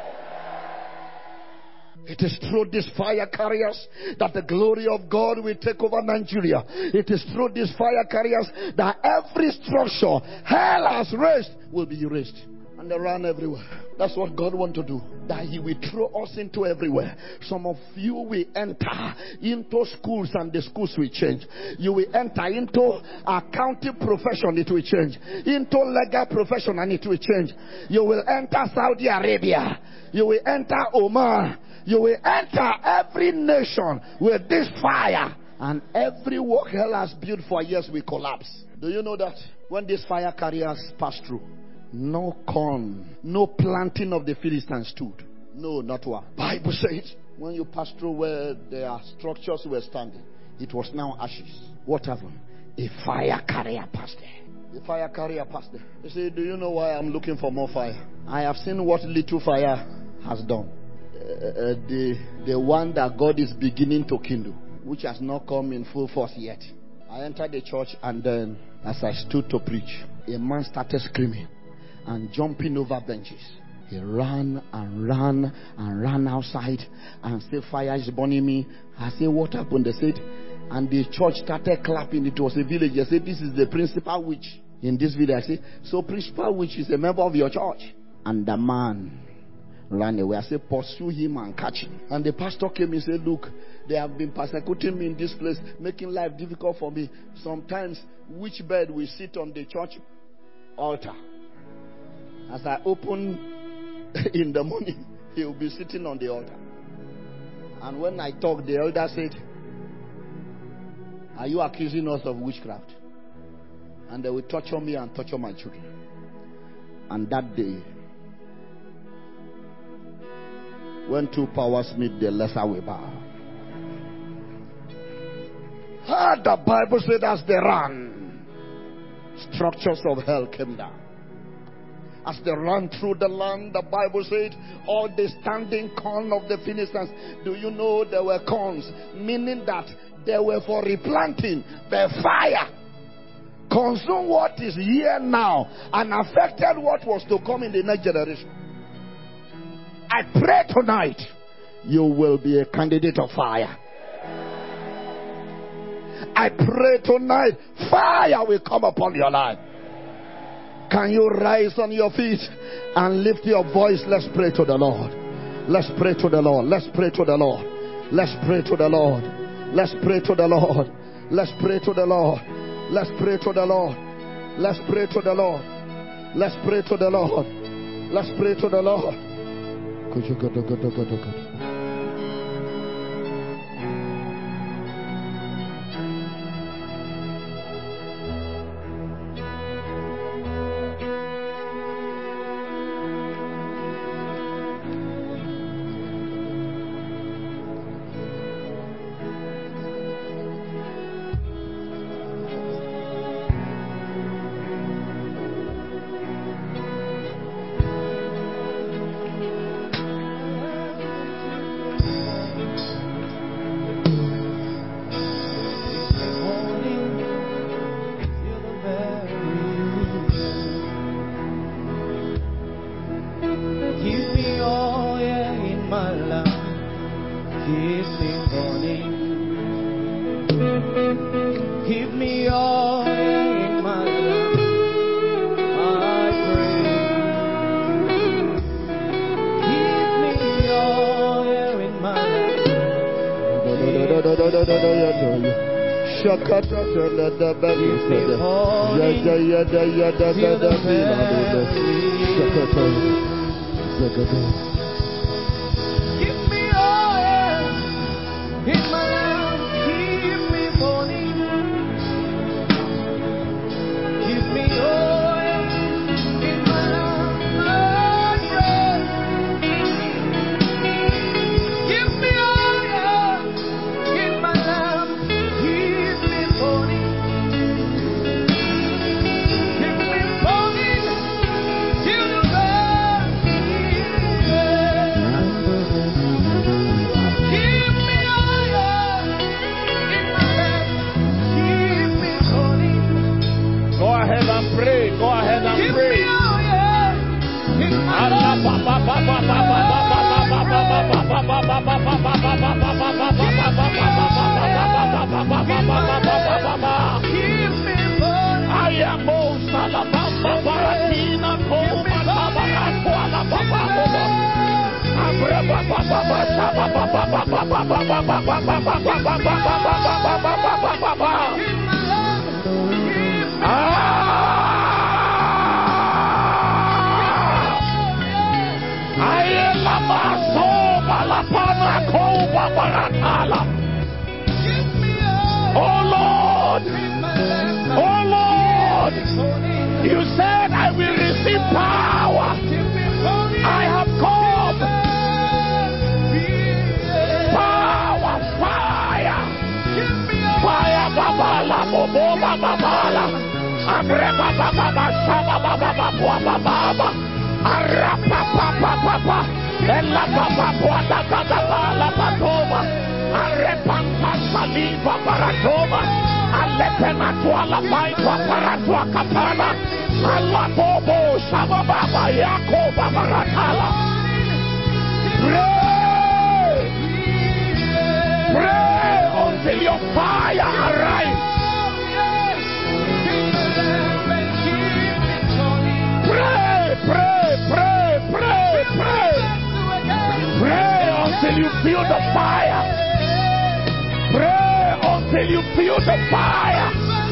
It is through these fire carriers that the glory of God will take over Nigeria. It is through these fire carriers that every structure hell has raised will be erased. And they run everywhere. That's what God wants to do. That He will throw us into everywhere. Some of you will enter into schools and the schools will change. You will enter into accounting profession, it will change. Into legal profession and it will change. You will enter Saudi Arabia. You will enter Oman. You will enter every nation with this fire. And every work hell has built for years will collapse. Do you know that? When these fire carriers pass through, no corn, no planting of the Philistines stood. No, not one. Bible says, when you pass through where their structures were standing, it was now ashes. What happened? A fire carrier passed there. The fire carrier passed there. You say, do you know why I'm looking for more fire? I have seen what little fire has done. The one that God is beginning to kindle, which has not come in full force yet. I entered the church, and then as I stood to preach, a man started screaming and jumping over benches. He ran and ran and ran outside and said, fire is burning me. I said, what happened? They said, and the church started clapping. It was a village. They said, this is the principal witch in this village. I said, so principal witch is a member of your church? And the man ran away. I said, pursue him and catch him. And the pastor came and said, look, they have been persecuting me in this place, making life difficult for me. Sometimes witch bed will sit on the church altar. As I open in the morning, he will be sitting on the altar. And when I talk, the elder said, are you accusing us of witchcraft? And they will torture me and torture my children. And that day, when two powers meet, the lesser will bow. The Bible said as they ran, structures of hell came down. As they ran through the land, the Bible said, all the standing corn of the Philistines, do you know there were corns? Meaning that they were for replanting. The fire consumed what is here now, and affected what was to come in the next generation. I pray tonight you will be a candidate of fire. I pray tonight fire will come upon your life. Can you rise on your feet and lift your voice? Let's pray to the Lord. Let's pray to the Lord. Let's pray to the Lord. Let's pray to the Lord. Let's pray to the Lord. Let's pray to the Lord. Let's pray to the Lord. Let's pray to the Lord. Let's pray to the Lord. Let's pray to the Lord. Pray until your fire arrives. Pray until you feel the fire. Pray until you feel the fire.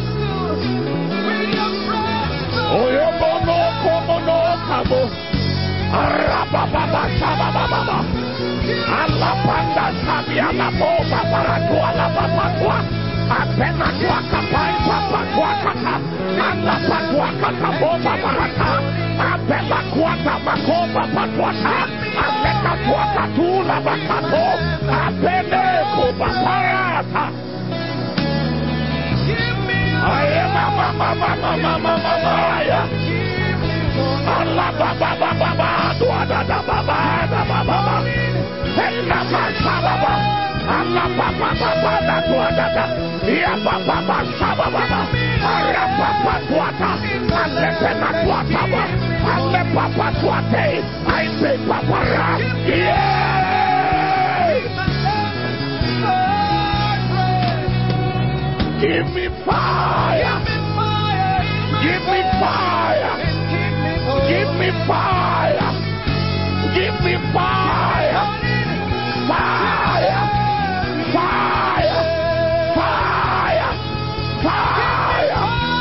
Alapanda sabia la boba para tua la papatua. Apena tua kapai papatua kata. Alapatua kata boba barata. Apela kuata makoba patuata. Aleka tua katula bakato. Apene kuba parata. Aye mama mama mama mama ya. Allah baba baba baba dua da da baba da baba baba. Ella baba Allah baba baba da dua da da. Ya baba baba baba. Arapapatuata, Alepenatuataba, Alepapatuate, I say papara. Give me fire. Give me fire. Give me fire. Give me fire. Fire. Fire. Fire. Fire.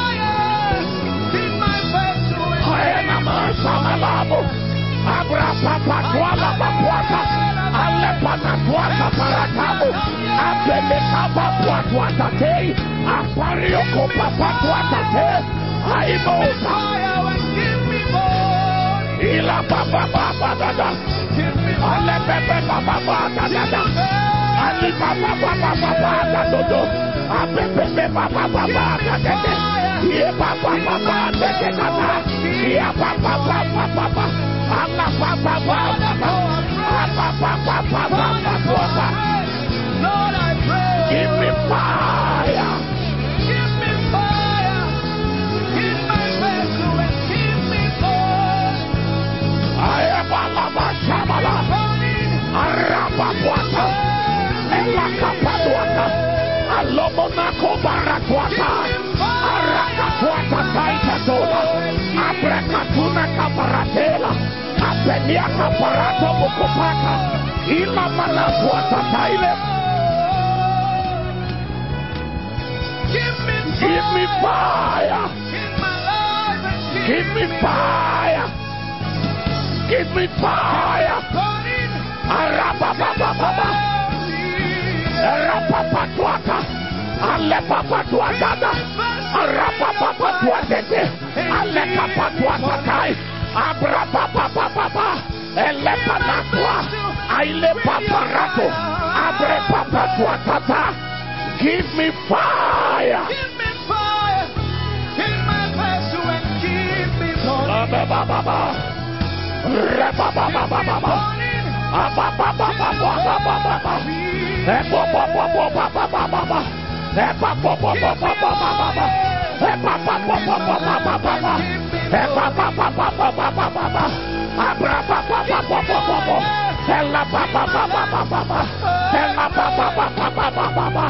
I am a Samalabo. Abrapapatuala Papuata. Alepanatuata Paratabu. Abelekaba Puatuatate. Aparioko Papatuatate. Aibosa. Ila Baba Baba Dada. Ale Bebe Baba Baba Dada. Ali Baba Baba Baba Dada. Abebe Baba Baba Dada. Ye Baba Baba Dada. Ye Baba Baba Baba. Allah Baba Baba. Baba Baba Baba. Lord, I pray. Give me fire. Give me fire. Give my vessel and give me fire. I am Alaba Shamala. Araba Wata. Ela Kapaduata. Alomonako Baratwata. Arakatwata Taitatola. Abrakatuna Kaparatela. Apenia Kaparato Mukopaka. Ila Manakwata Taile. Give me fire. Give me fire. Give me fire. Arabababa. Arababatuata. Alepapatuata. Arababatuate. Alepapatuatai. Abrabababa. Elepanatwa. Ailepaparato. Abrepapatuatata. Give me fire. Give me fire. In my vessel and keep me burning. Baba. Rebabababa. Abababababa. Ebobobobobababa. Ebobobobobababa. Ebobobobobababa. Ebobobobobababa. Abrabababababa. Elabababababa. Elabababababa.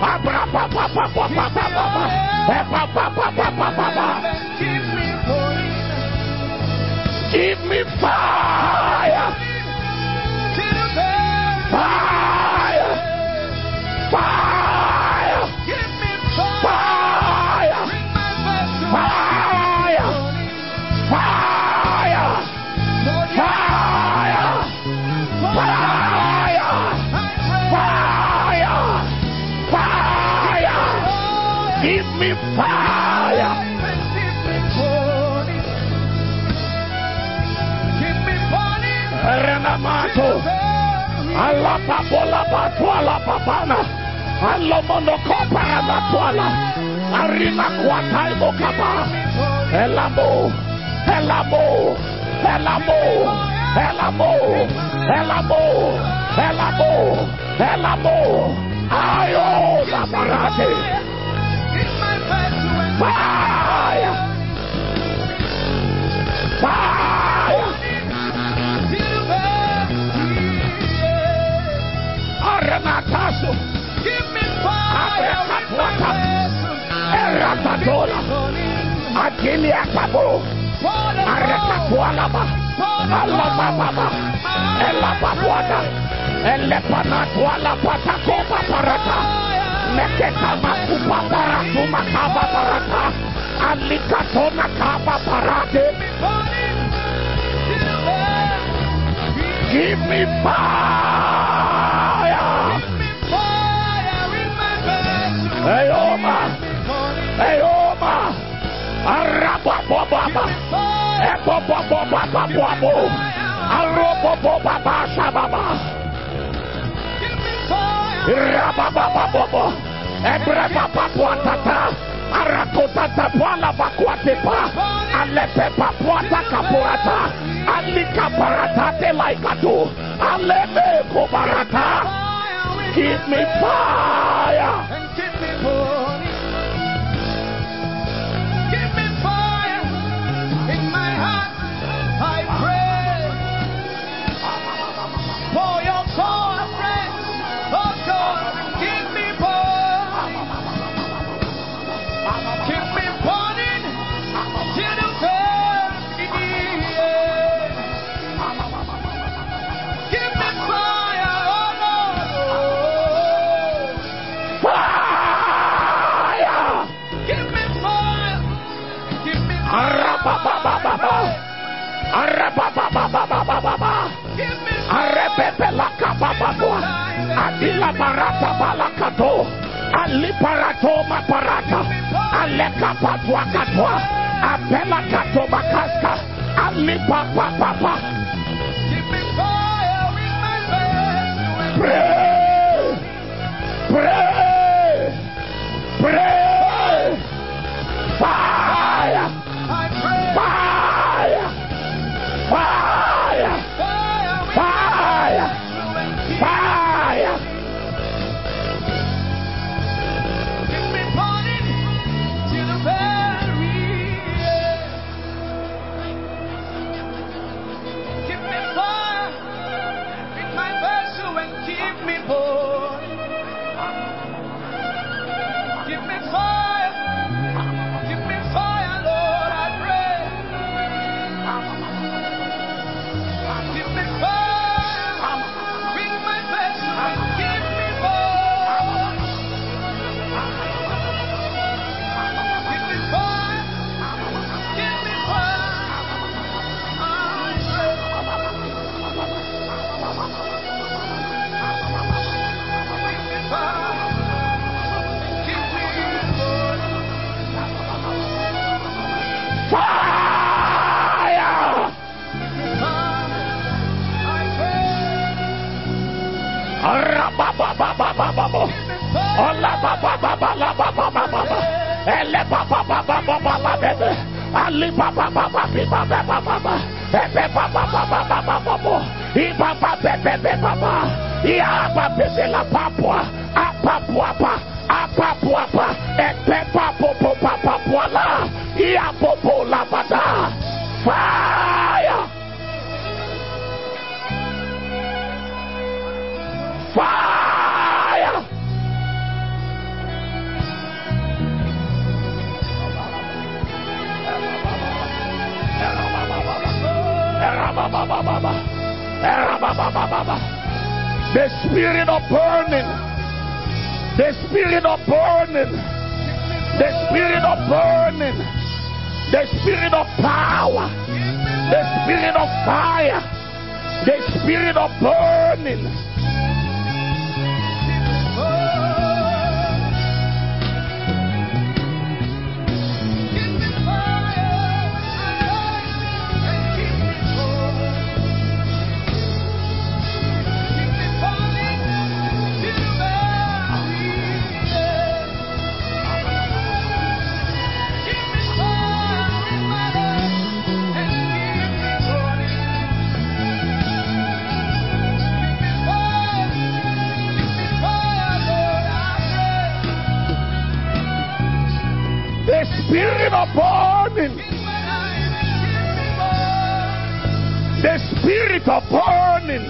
Give me fire. Fire. Fire. Give me fire. Fire. Fire. Fire. Fire. Fire. Fire. Give me fire. Renamato. Alapabola Batuala Papana. Alomonokopara Batuala. Arina Quatai Bokaba. Elamo. Elamo. Elamo. Elamo. Elamo. Elamo. Elamo. Ayo Labarate. Fire. Fire. Arenataso. Give me fire. Erakatola. Akilia Kabo. Arekatualaba. Alababa. Elababuada. Elepanatuala Patakopa Parata. Neketa Makupa Paratu Makaba Parata. Alikatona Kaba Parate. Give me fire. Ayoma. Ayoma. Arabababa. Ebobobobababo. Arobobobaba Shababa. Rababababo. Ebrebababuatata. Arakotata Puala Bakuatepa. Alepepa Puata Kapuata. Alika Paratate Laikatu. Alebe Kobarata. Give me fire. Ela barata balakato. Aliparato maparata. Aleka patwa katwa. Apela kato bakaska. Alipa papa. Give me fire with my best. Pray. Pray. Pray. Fire. I pray. Fire. Fire. Fire. Fire. Fire. Give me burning till the very end. Give me fire in my vessel and keep me burning. Give me fire. Give me fire, Lord, I pray. Give me fire in my vessel and keep me burning. Give me fire. Give me fire. I pray. Give me fire. Keep me burning. Fire. I pray. Arababababababo. Olababababababababa. Elebabababababababa. Alibabababababababa. Ebebababababababo. Ibababebebebaba. Iababebelapapwa. Apapuapa. Apapuapa. Epepapopopapapuala. Iapopolabada. Fire. Fire. The spirit of burning. The spirit of burning. The spirit of burning. The spirit of power. The spirit of fire. The spirit of burning. The spirit of burning. The spirit of burning.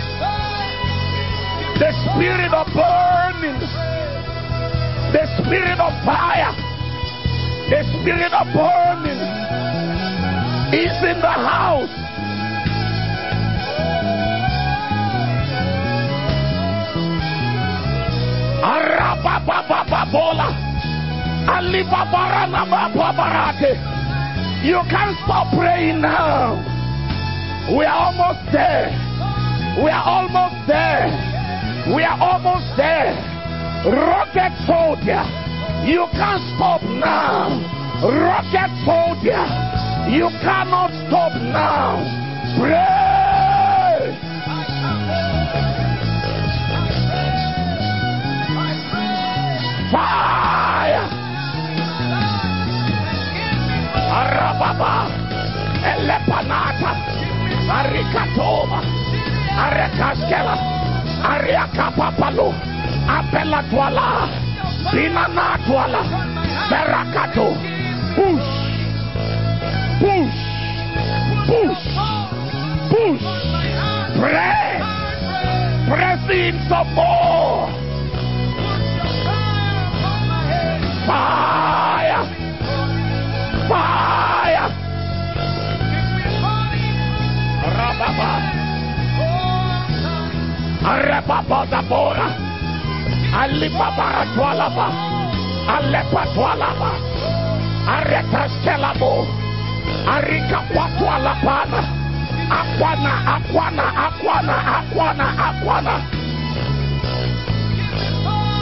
The spirit of burning. The spirit of fire. The spirit of burning is in the house. Arababababola. You can't stop praying now. We are almost there. We are almost there. We are almost there. Rocket soldier, you can't stop now. Rocket soldier, you cannot stop now. Pray. Fire. Arababa, Elepanata, Arikatoma, Arekaskela, Ariakapapalu, Apelatuala, Pinanatuala, Berakato. Push, push, push, push. Pray, press in some more. Fire, fire. Rababa, Arababa Zabora, Alibaba Twalaba, Alepa Twalaba, Aretaskelabo, Arika Patwalapana, Aquana, Aquana, Aquana, Aquana, Aquana.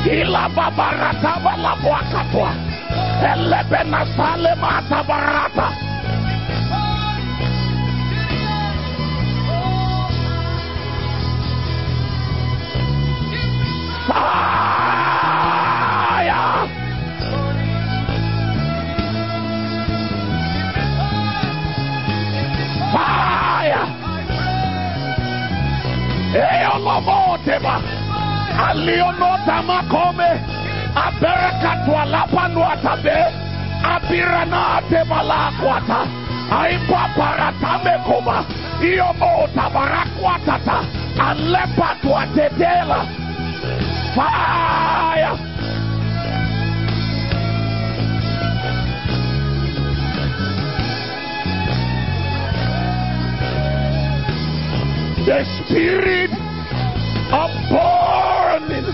Ila babarata bala buakatwa. Elebena sale mata barata. Fire. Fire. Eolomoteba. Alionota makome. Aberekatwa lapanuatabe. Abiranate malakwata. Aipa paratamekoma. Iomota barakwatata. Alepatwa tetela. Fire. The spirit of burning.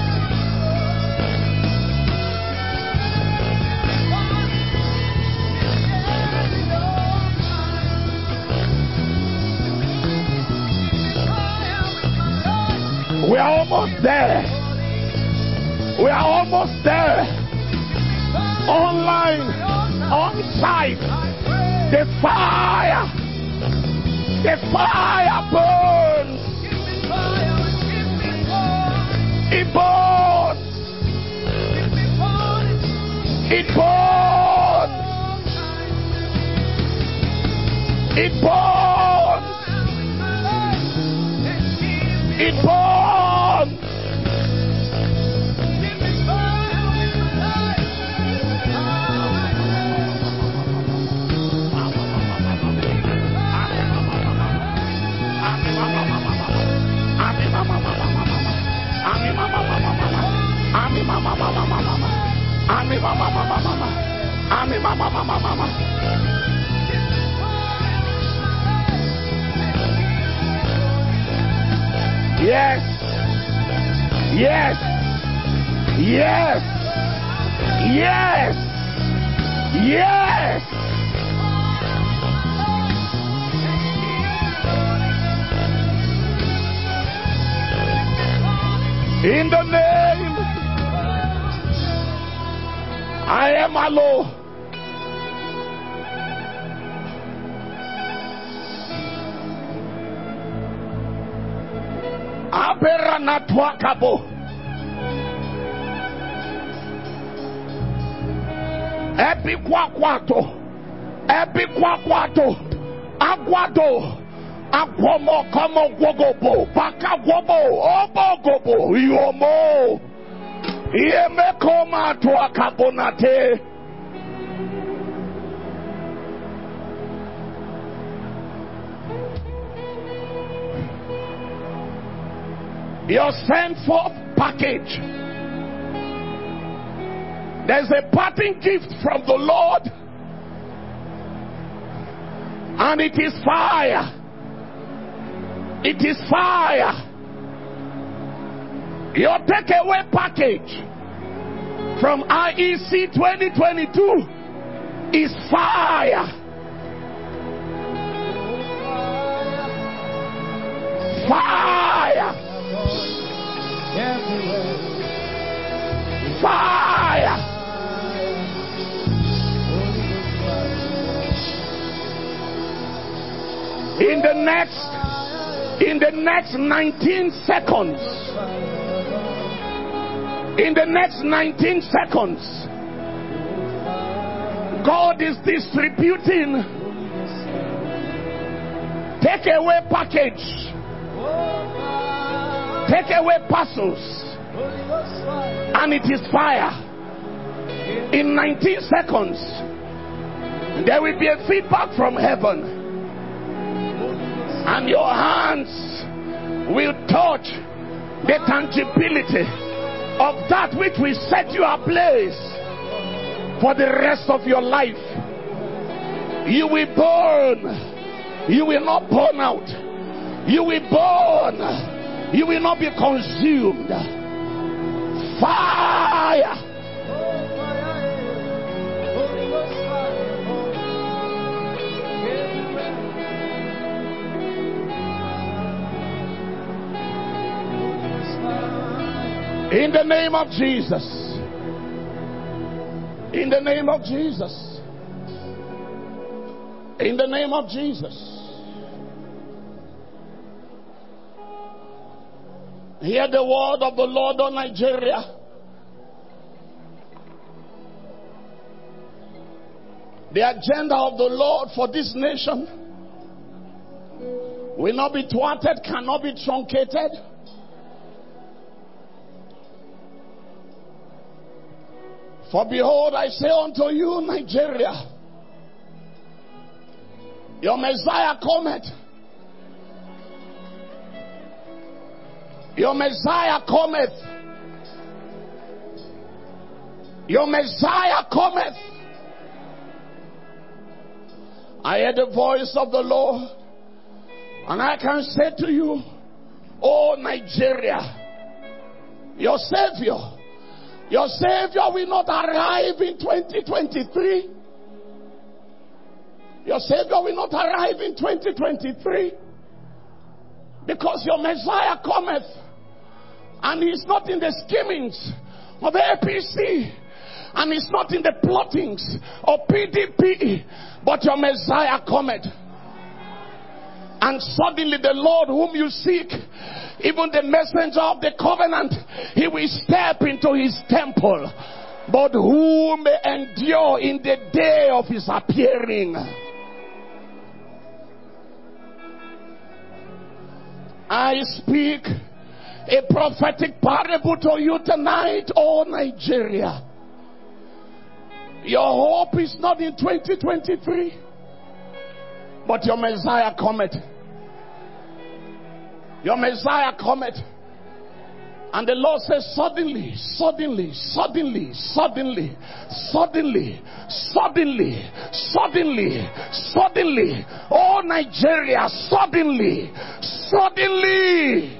We are almost there. We are almost there. Online, on site, the fire burns. It burns. It burns. It burns. It burns. Yes. Yes. Yes. Yes. Yes. In the name, I am alone. Abera natwakabo. Epi kwakwato. Epi kwakwato. Aguado. Agwomo komo gwogobo. Baka gwobo. Obogobo. Yomo. Yeme koma twakabonate. Your sent forth package. There's a parting gift from the Lord, and it is fire. It is fire. Your takeaway package from IEC 2022 is fire. Fire. Fire. In the next 19 seconds. In the next 19 seconds, God is distributing takeaway package, takeaway parcels. And it is fire. In 19 seconds, there will be a feedback from heaven, and your hands will touch the tangibility of that which will set you ablaze for the rest of your life. You will burn. You will not burn out. You will burn. You will not be consumed. Fire. In the name of Jesus. In the name of Jesus. In the name of Jesus. Hear the word of the Lord on Nigeria. The agenda of the Lord for this nation will not be thwarted, cannot be truncated. For behold, I say unto you, Nigeria, your Messiah cometh. Your Messiah cometh. Your Messiah cometh. I heard the voice of the Lord, and I can say to you, oh Nigeria, your Savior will not arrive in 2023. Your Savior will not arrive in 2023 because your Messiah cometh, and He's not in the schemings of APC, and He's not in the plottings of PDP, but your Messiah cometh. And suddenly the Lord whom you seek, even the messenger of the covenant, He will step into His temple, but who may endure in the day of His appearing. I speak a prophetic parable to you tonight, oh Nigeria. Your hope is not in 2023, but your Messiah cometh. Your Messiah cometh. And the Lord says, suddenly, suddenly, suddenly, suddenly, suddenly, suddenly, suddenly, suddenly, oh Nigeria, suddenly, suddenly.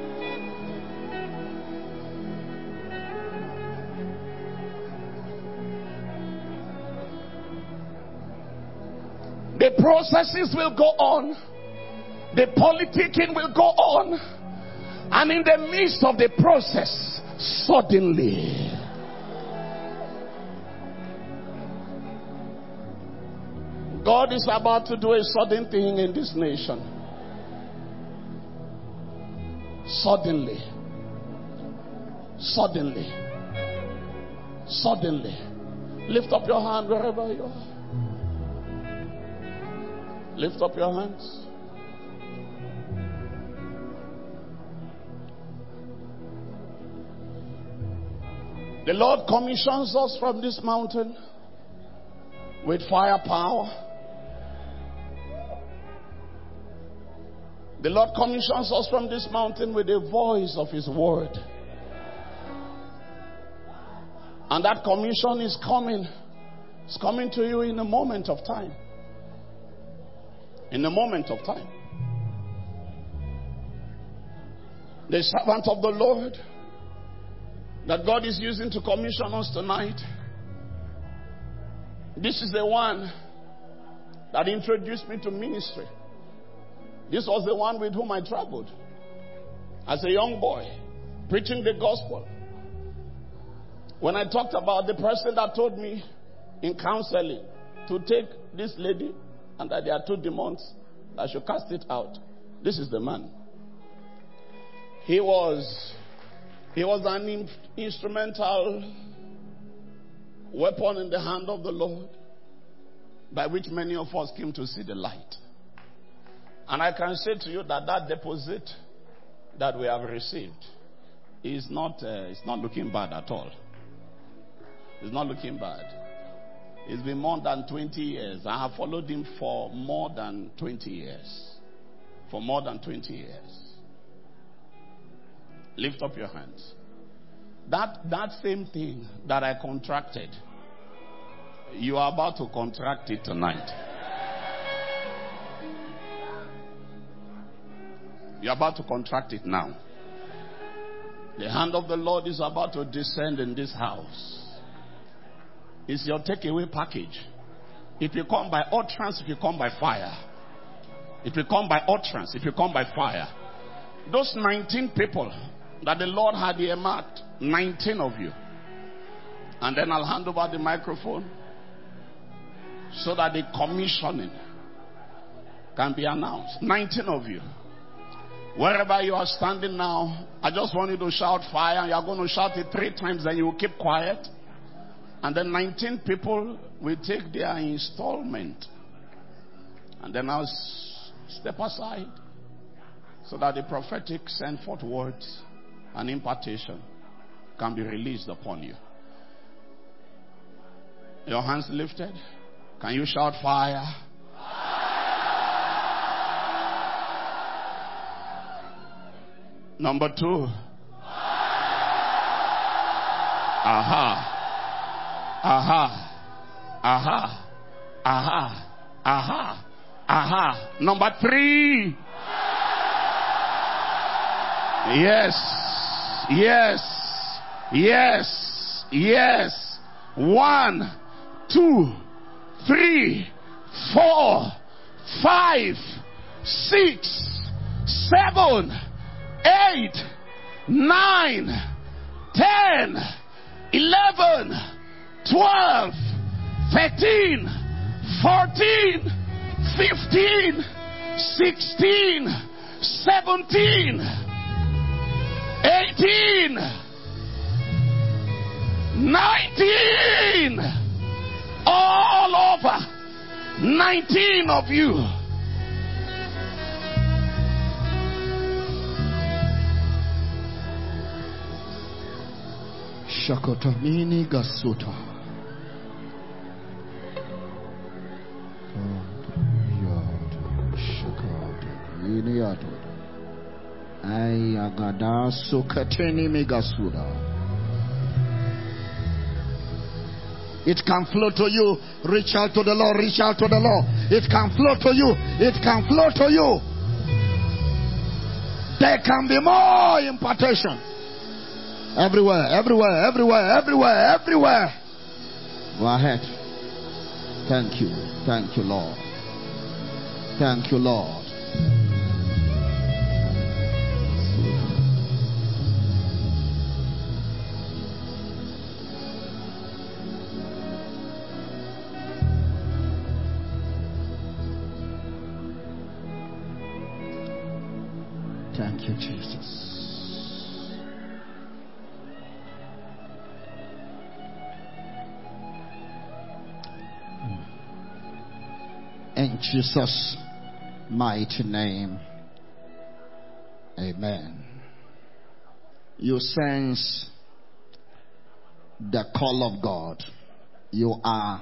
The processes will go on. The politicking will go on. And in the midst of the process, suddenly, God is about to do a sudden thing in this nation. Suddenly. Suddenly. Suddenly. Lift up your hand wherever you are. Lift up your hands. The Lord commissions us from this mountain with firepower. The Lord commissions us from this mountain with the voice of His word. And that commission is coming. It's coming to you in a moment of time. In a moment of time. The servant of the Lord that God is using to commission us tonight, this is the one that introduced me to ministry. This was the one with whom I traveled as a young boy, preaching the gospel. When I talked about the person that told me in counseling to take this lady and that there are 2 demons, I should cast it out. This is the man. He was an instrumental weapon in the hand of the Lord by which many of us came to see the light. And I can say to you that that deposit that we have received is not looking bad at all. It's not looking bad. It's been more than 20 years. I have followed him for more than 20 years. For more than 20 years. Lift up your hands. That same thing that I contracted, you are about to contract it tonight. You're about to contract it now. The hand of the Lord is about to descend in this house. It's your takeaway package. It will come by utterance, if you come by fire. It will come by utterance, if you come by fire. Those 19 people that the Lord had earmarked 19 of you. And then I'll hand over the microphone so that the commissioning can be announced. 19 of you. Wherever you are standing now, I just want you to shout fire. And you are going to shout it 3 times, then you will keep quiet. And then 19 people will take their installment. And then I'll step aside so that the prophetic send forth words and impartation can be released upon you. Your hands lifted. Can you shout fire? Number 2. Aha. Aha. Aha. Aha. Aha. Aha. Number 3. Yes. Yes. Yes. Yes. 1, 2, 3, 4, 5, 6, 7, 8, 9, 10, 11, 12, 13, 14, 15, 16, 17, 18, 19, all over. 19 of you. Shakota mini gasuta. Shakota mini ato. Ayagada sukateni megasura. It can flow to you. Reach out to the Lord. Reach out to the Lord. It can flow to you. It can flow to you. There can be more impartation. Everywhere, everywhere, everywhere, everywhere, everywhere. Go ahead. Thank you. Thank you, Lord. Thank you, Lord. Thank you, Jesus. In Jesus' mighty name, amen. You sense the call of God. You are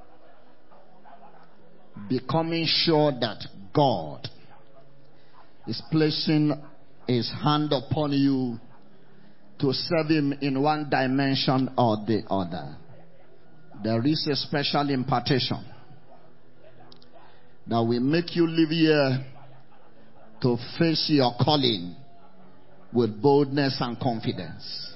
becoming sure that God is placing his hand upon you to serve him in one dimension or the other. There is a special impartation that will make you live here to face your calling with boldness and confidence.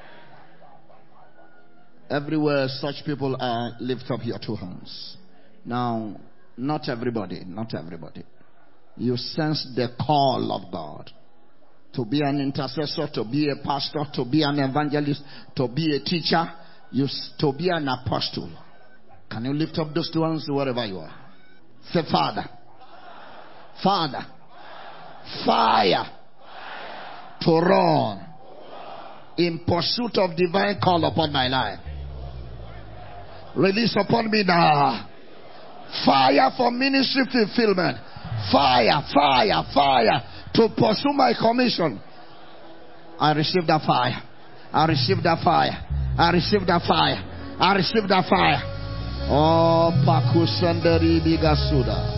Everywhere such people are, lift up your 2 hands. Now, not everybody. You sense the call of God to be an intercessor, to be a pastor, to be an evangelist, to be a teacher, to be an apostle. Can you lift up those 2 hands wherever you are? Say, Father, Father, fire to run in pursuit of divine call upon my life. Release upon me now. Fire for ministry fulfillment. Fire, fire, fire to pursue my commission. I receive that fire. I receive that fire. I receive that fire. I receive that fire. Oh, Pakusandari Bigasuda.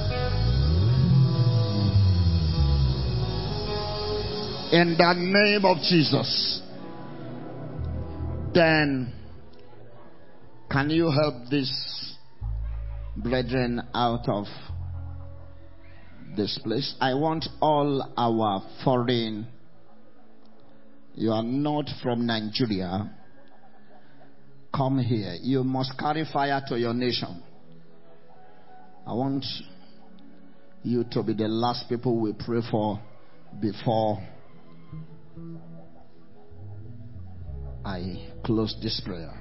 In the name of Jesus. Then, can you help these brethren out of this place? I want all our foreign. You are not from Nigeria. Come here. You must carry fire to your nation. I want you to be the last people we pray for before I close this prayer.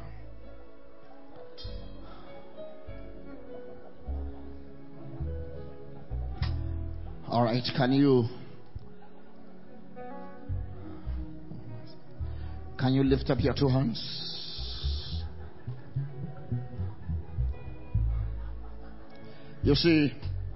All right, can you lift up your two hands? You see,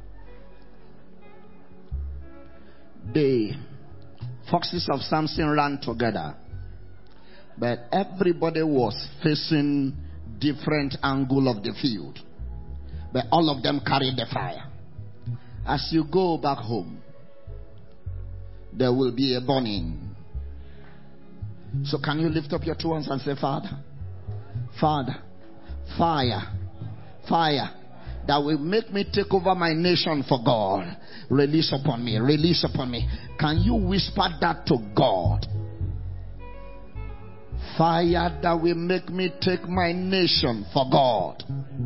the foxes of Samson ran together, but everybody was facing different angle of the field, but all of them carried the fire. As you go back home, there will be a burning. So can you lift up your two hands and say, Father, Father, fire, fire that will make me take over my nation for God, release upon me, release upon me. Can you whisper that to God? Fire that will make me take my nation for God.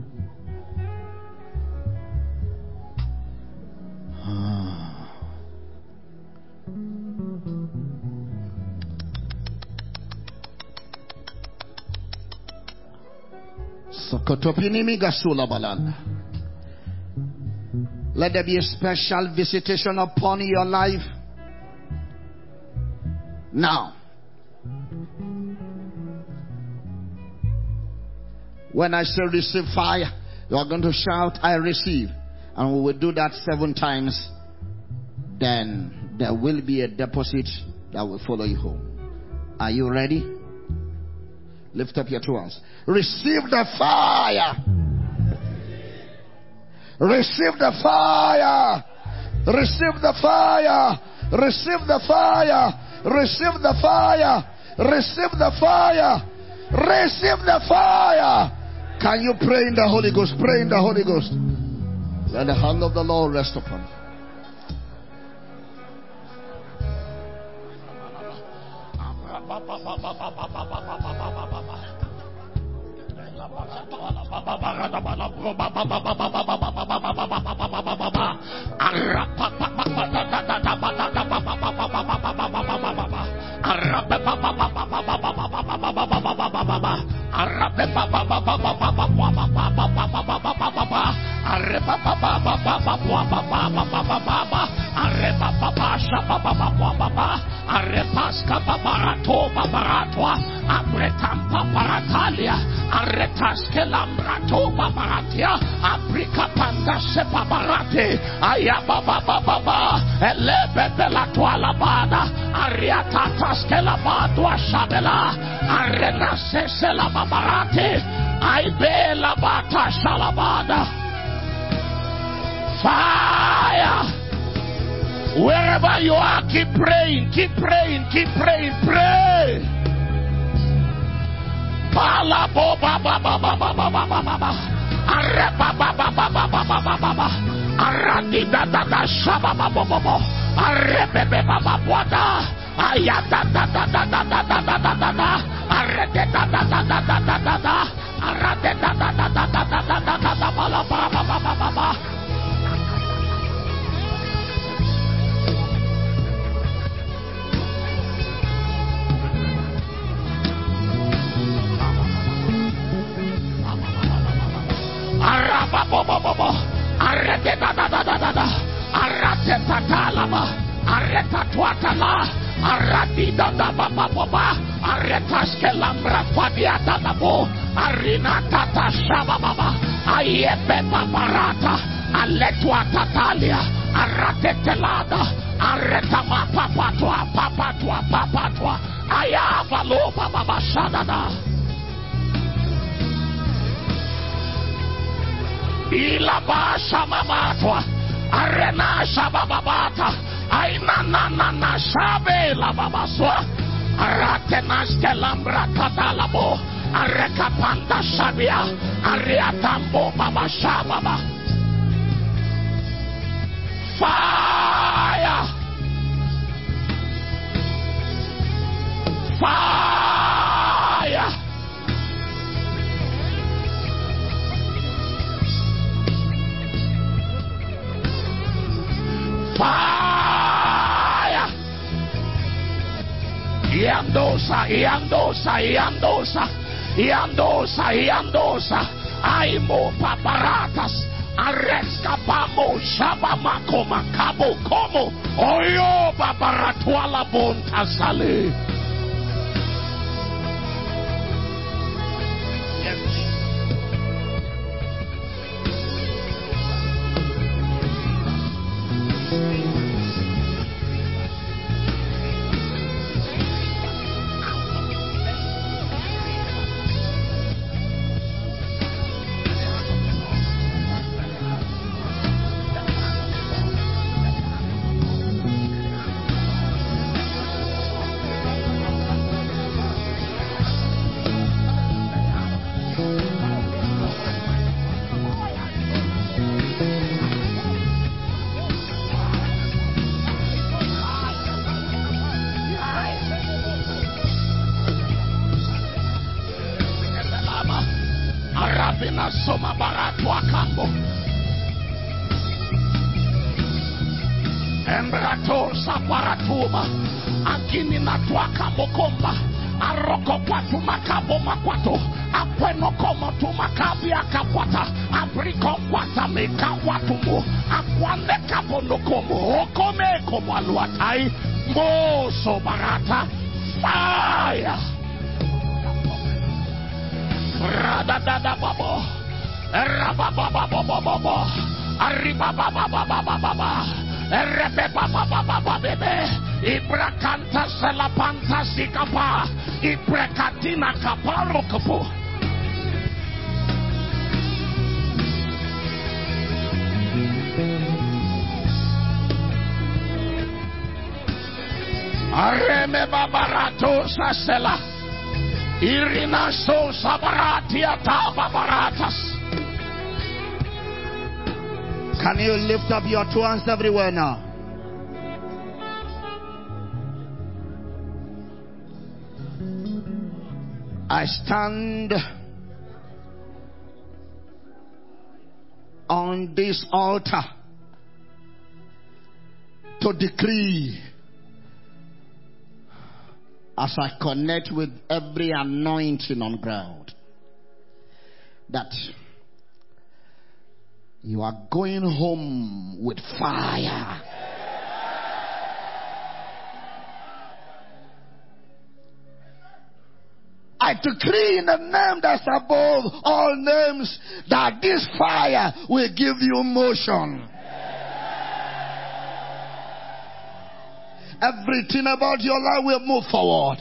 Let there be a special visitation upon your life now. When I say receive fire, you are going to shout, I receive. And we will do that 7 times. Then there will be a deposit that will follow you home. Are you ready? Lift up your two hands. Receive the fire. Receive the fire. Receive the fire. Receive the fire. Receive the fire. Receive the fire. Receive the fire. Can you pray in the Holy Ghost? Pray in the Holy Ghost. Let the hand of the Lord rest upon you. Africa panda sepabarate ayaba baba baba elebe bela twala bada ariata taskela badwa shabela arena sesela babarate aibela bata shalabada. Fire. Wherever you are, keep praying, keep praying, keep praying, pray. Bala bo ba ba ba ba ba ba ba ba ba. Areba ba ba ba ba ba ba ba ba ba. Aradi da da da shaba ba ba ba ba. Arebe be ba ba ba da. Ayada da da da da da da da da da da. Arede da da da da da da da da. Arade da da da da da da da da da. Bala ba ba ba ba ba ba. Araba bo bo bo bo. Arete da da da da da da. Arate tatalaba. Areta tuatala. Arati da da ba ba ba ba. Aretas kelambra fadia da da bo. Arina tata shaba baba. Ayepe paparata. Aletua tatalia. Arate telada. Areta ma papatua papatua papatua. Ayava lo baba shadada. Ilaba shamamatwa arena shabababata aina na na na shabe la babaswa aratenas kelambra tatalabo areka panda shabia ariatambo baba shababa. Fire, fire. Fire! Iandosa, Aimo paparatas, Arescapamo, Shabamako Macabo, Como, Oyo Babaratuala Bontasale. Arabina soma baratwa kambo. Embrato saparatuma. Agini na twa kambo komba. Aroko patu makabo makwato. Apeno komo tu makabi akakwata. Abriko kwata meka watumu. Akwande kabo no komo. Okome komo aluatai. Moso barata. Fire. Radadada babo, Rababababababa, Arribabababababa, Erebebababababebe, Ibrakanta Salapanta Sikapa, Ibrakatina Kaparo Kapo. Areme Babarato Sasela. Irina so sabaratia tabaratas. Can you lift up your two hands everywhere now? I stand on this altar to decree, as I connect with every anointing on ground, that you are going home with fire. I decree in the name that's above all names that this fire will give you motion. Everything about your life will move forward.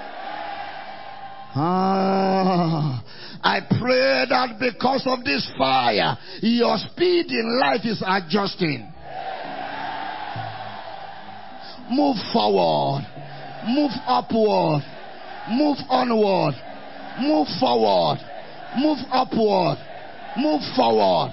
I pray that because of this fire, your speed in life is adjusting. Move forward. Move upward. Move onward. Move forward. Move upward. Move forward.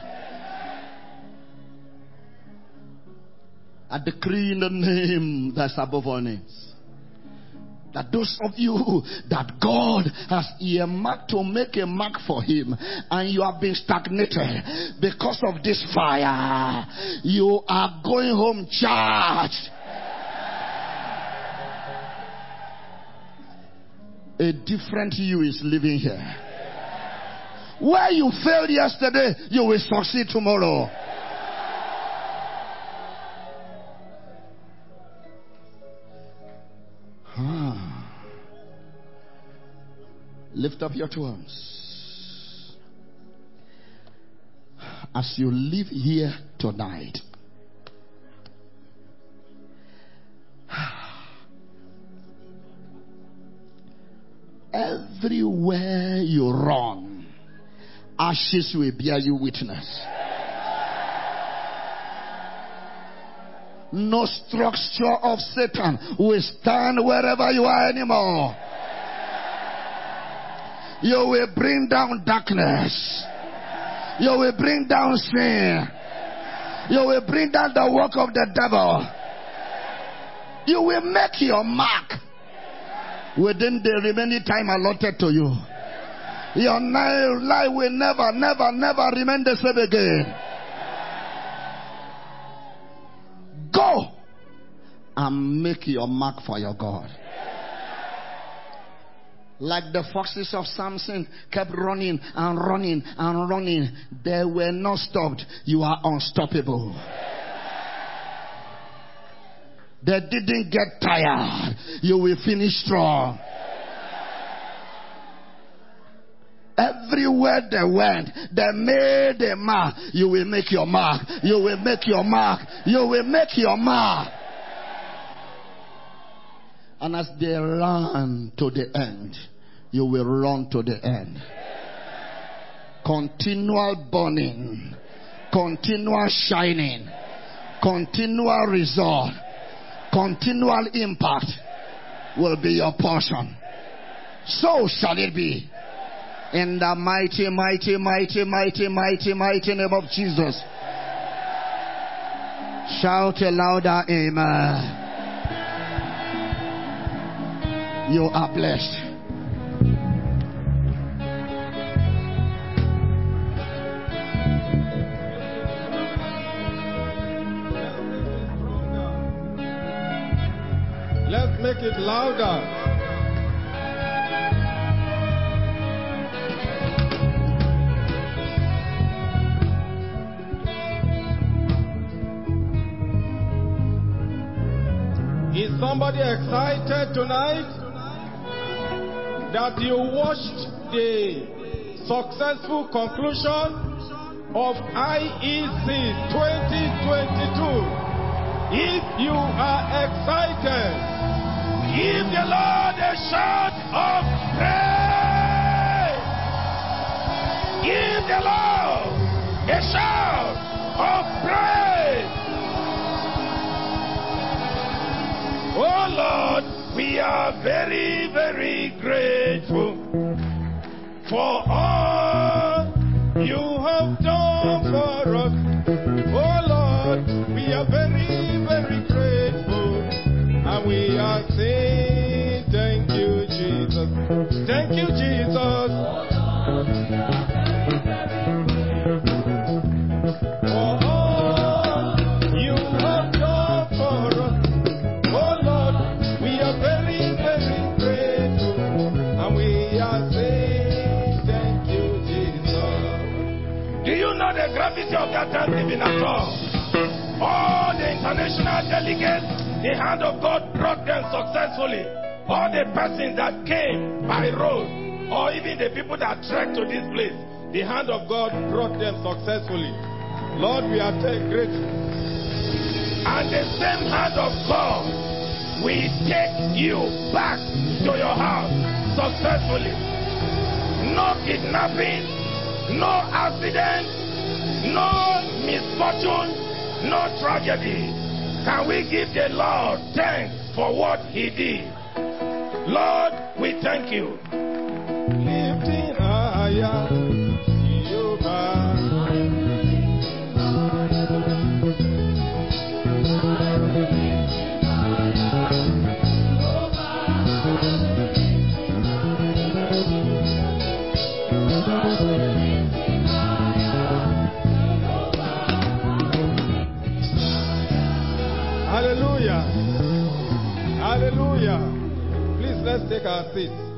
I decree in the name that's above all names, that those of you that God has earmarked to make a mark for him, and you have been stagnated because of this fire, you are going home charged. A different you is living here. Where you failed yesterday, you will succeed tomorrow. Lift up your two hands. As you live here tonight, everywhere you run, ashes will bear you witness. No structure of Satan will stand wherever you are anymore. You will bring down darkness. You will bring down sin. You will bring down the work of the devil. You will make your mark within the remaining time allotted to you. Your life will never remain the same again. Go and make your mark for your God. Like the foxes of Samson kept running and running and running. They were not stopped. You are unstoppable. They didn't get tired. You will finish strong. Everywhere they went, they made a mark. You will make your mark. You will make your mark. You will make your mark. And as they run to the end, you will run to the end. Continual burning, continual shining, continual result, continual impact will be your portion. So shall it be. In the mighty, mighty, mighty, mighty, mighty, mighty name of Jesus. Shout a louder amen. You are blessed. Let's make it louder. Is somebody excited tonight that you watched the successful conclusion of IEC 2022? If you are excited, give the Lord a shout of praise. Give the Lord a shout of praise. Oh Lord, we are very, very grateful for all you have done for us. Oh Lord, we are very, very grateful, and we are saying thank you, Jesus. Thank you, Jesus. For all you have done for us. Oh Lord, we are very, very grateful, and we are saying thank you, Jesus. Do you know the gravity of that thanksgiving at all? All the international delegates, the hand of God brought them successfully. All the persons that came by road, or even the people that trekked to this place, the hand of God brought them successfully. Lord, we are grateful. And the same hand of God will take you back to your house successfully. No kidnapping, no accident, no misfortune, no tragedy. Can we give the Lord thanks for what He did? Lord, we thank you. Lifting higher, Jehovah. Hallelujah. Hallelujah. Please, let's take our seats.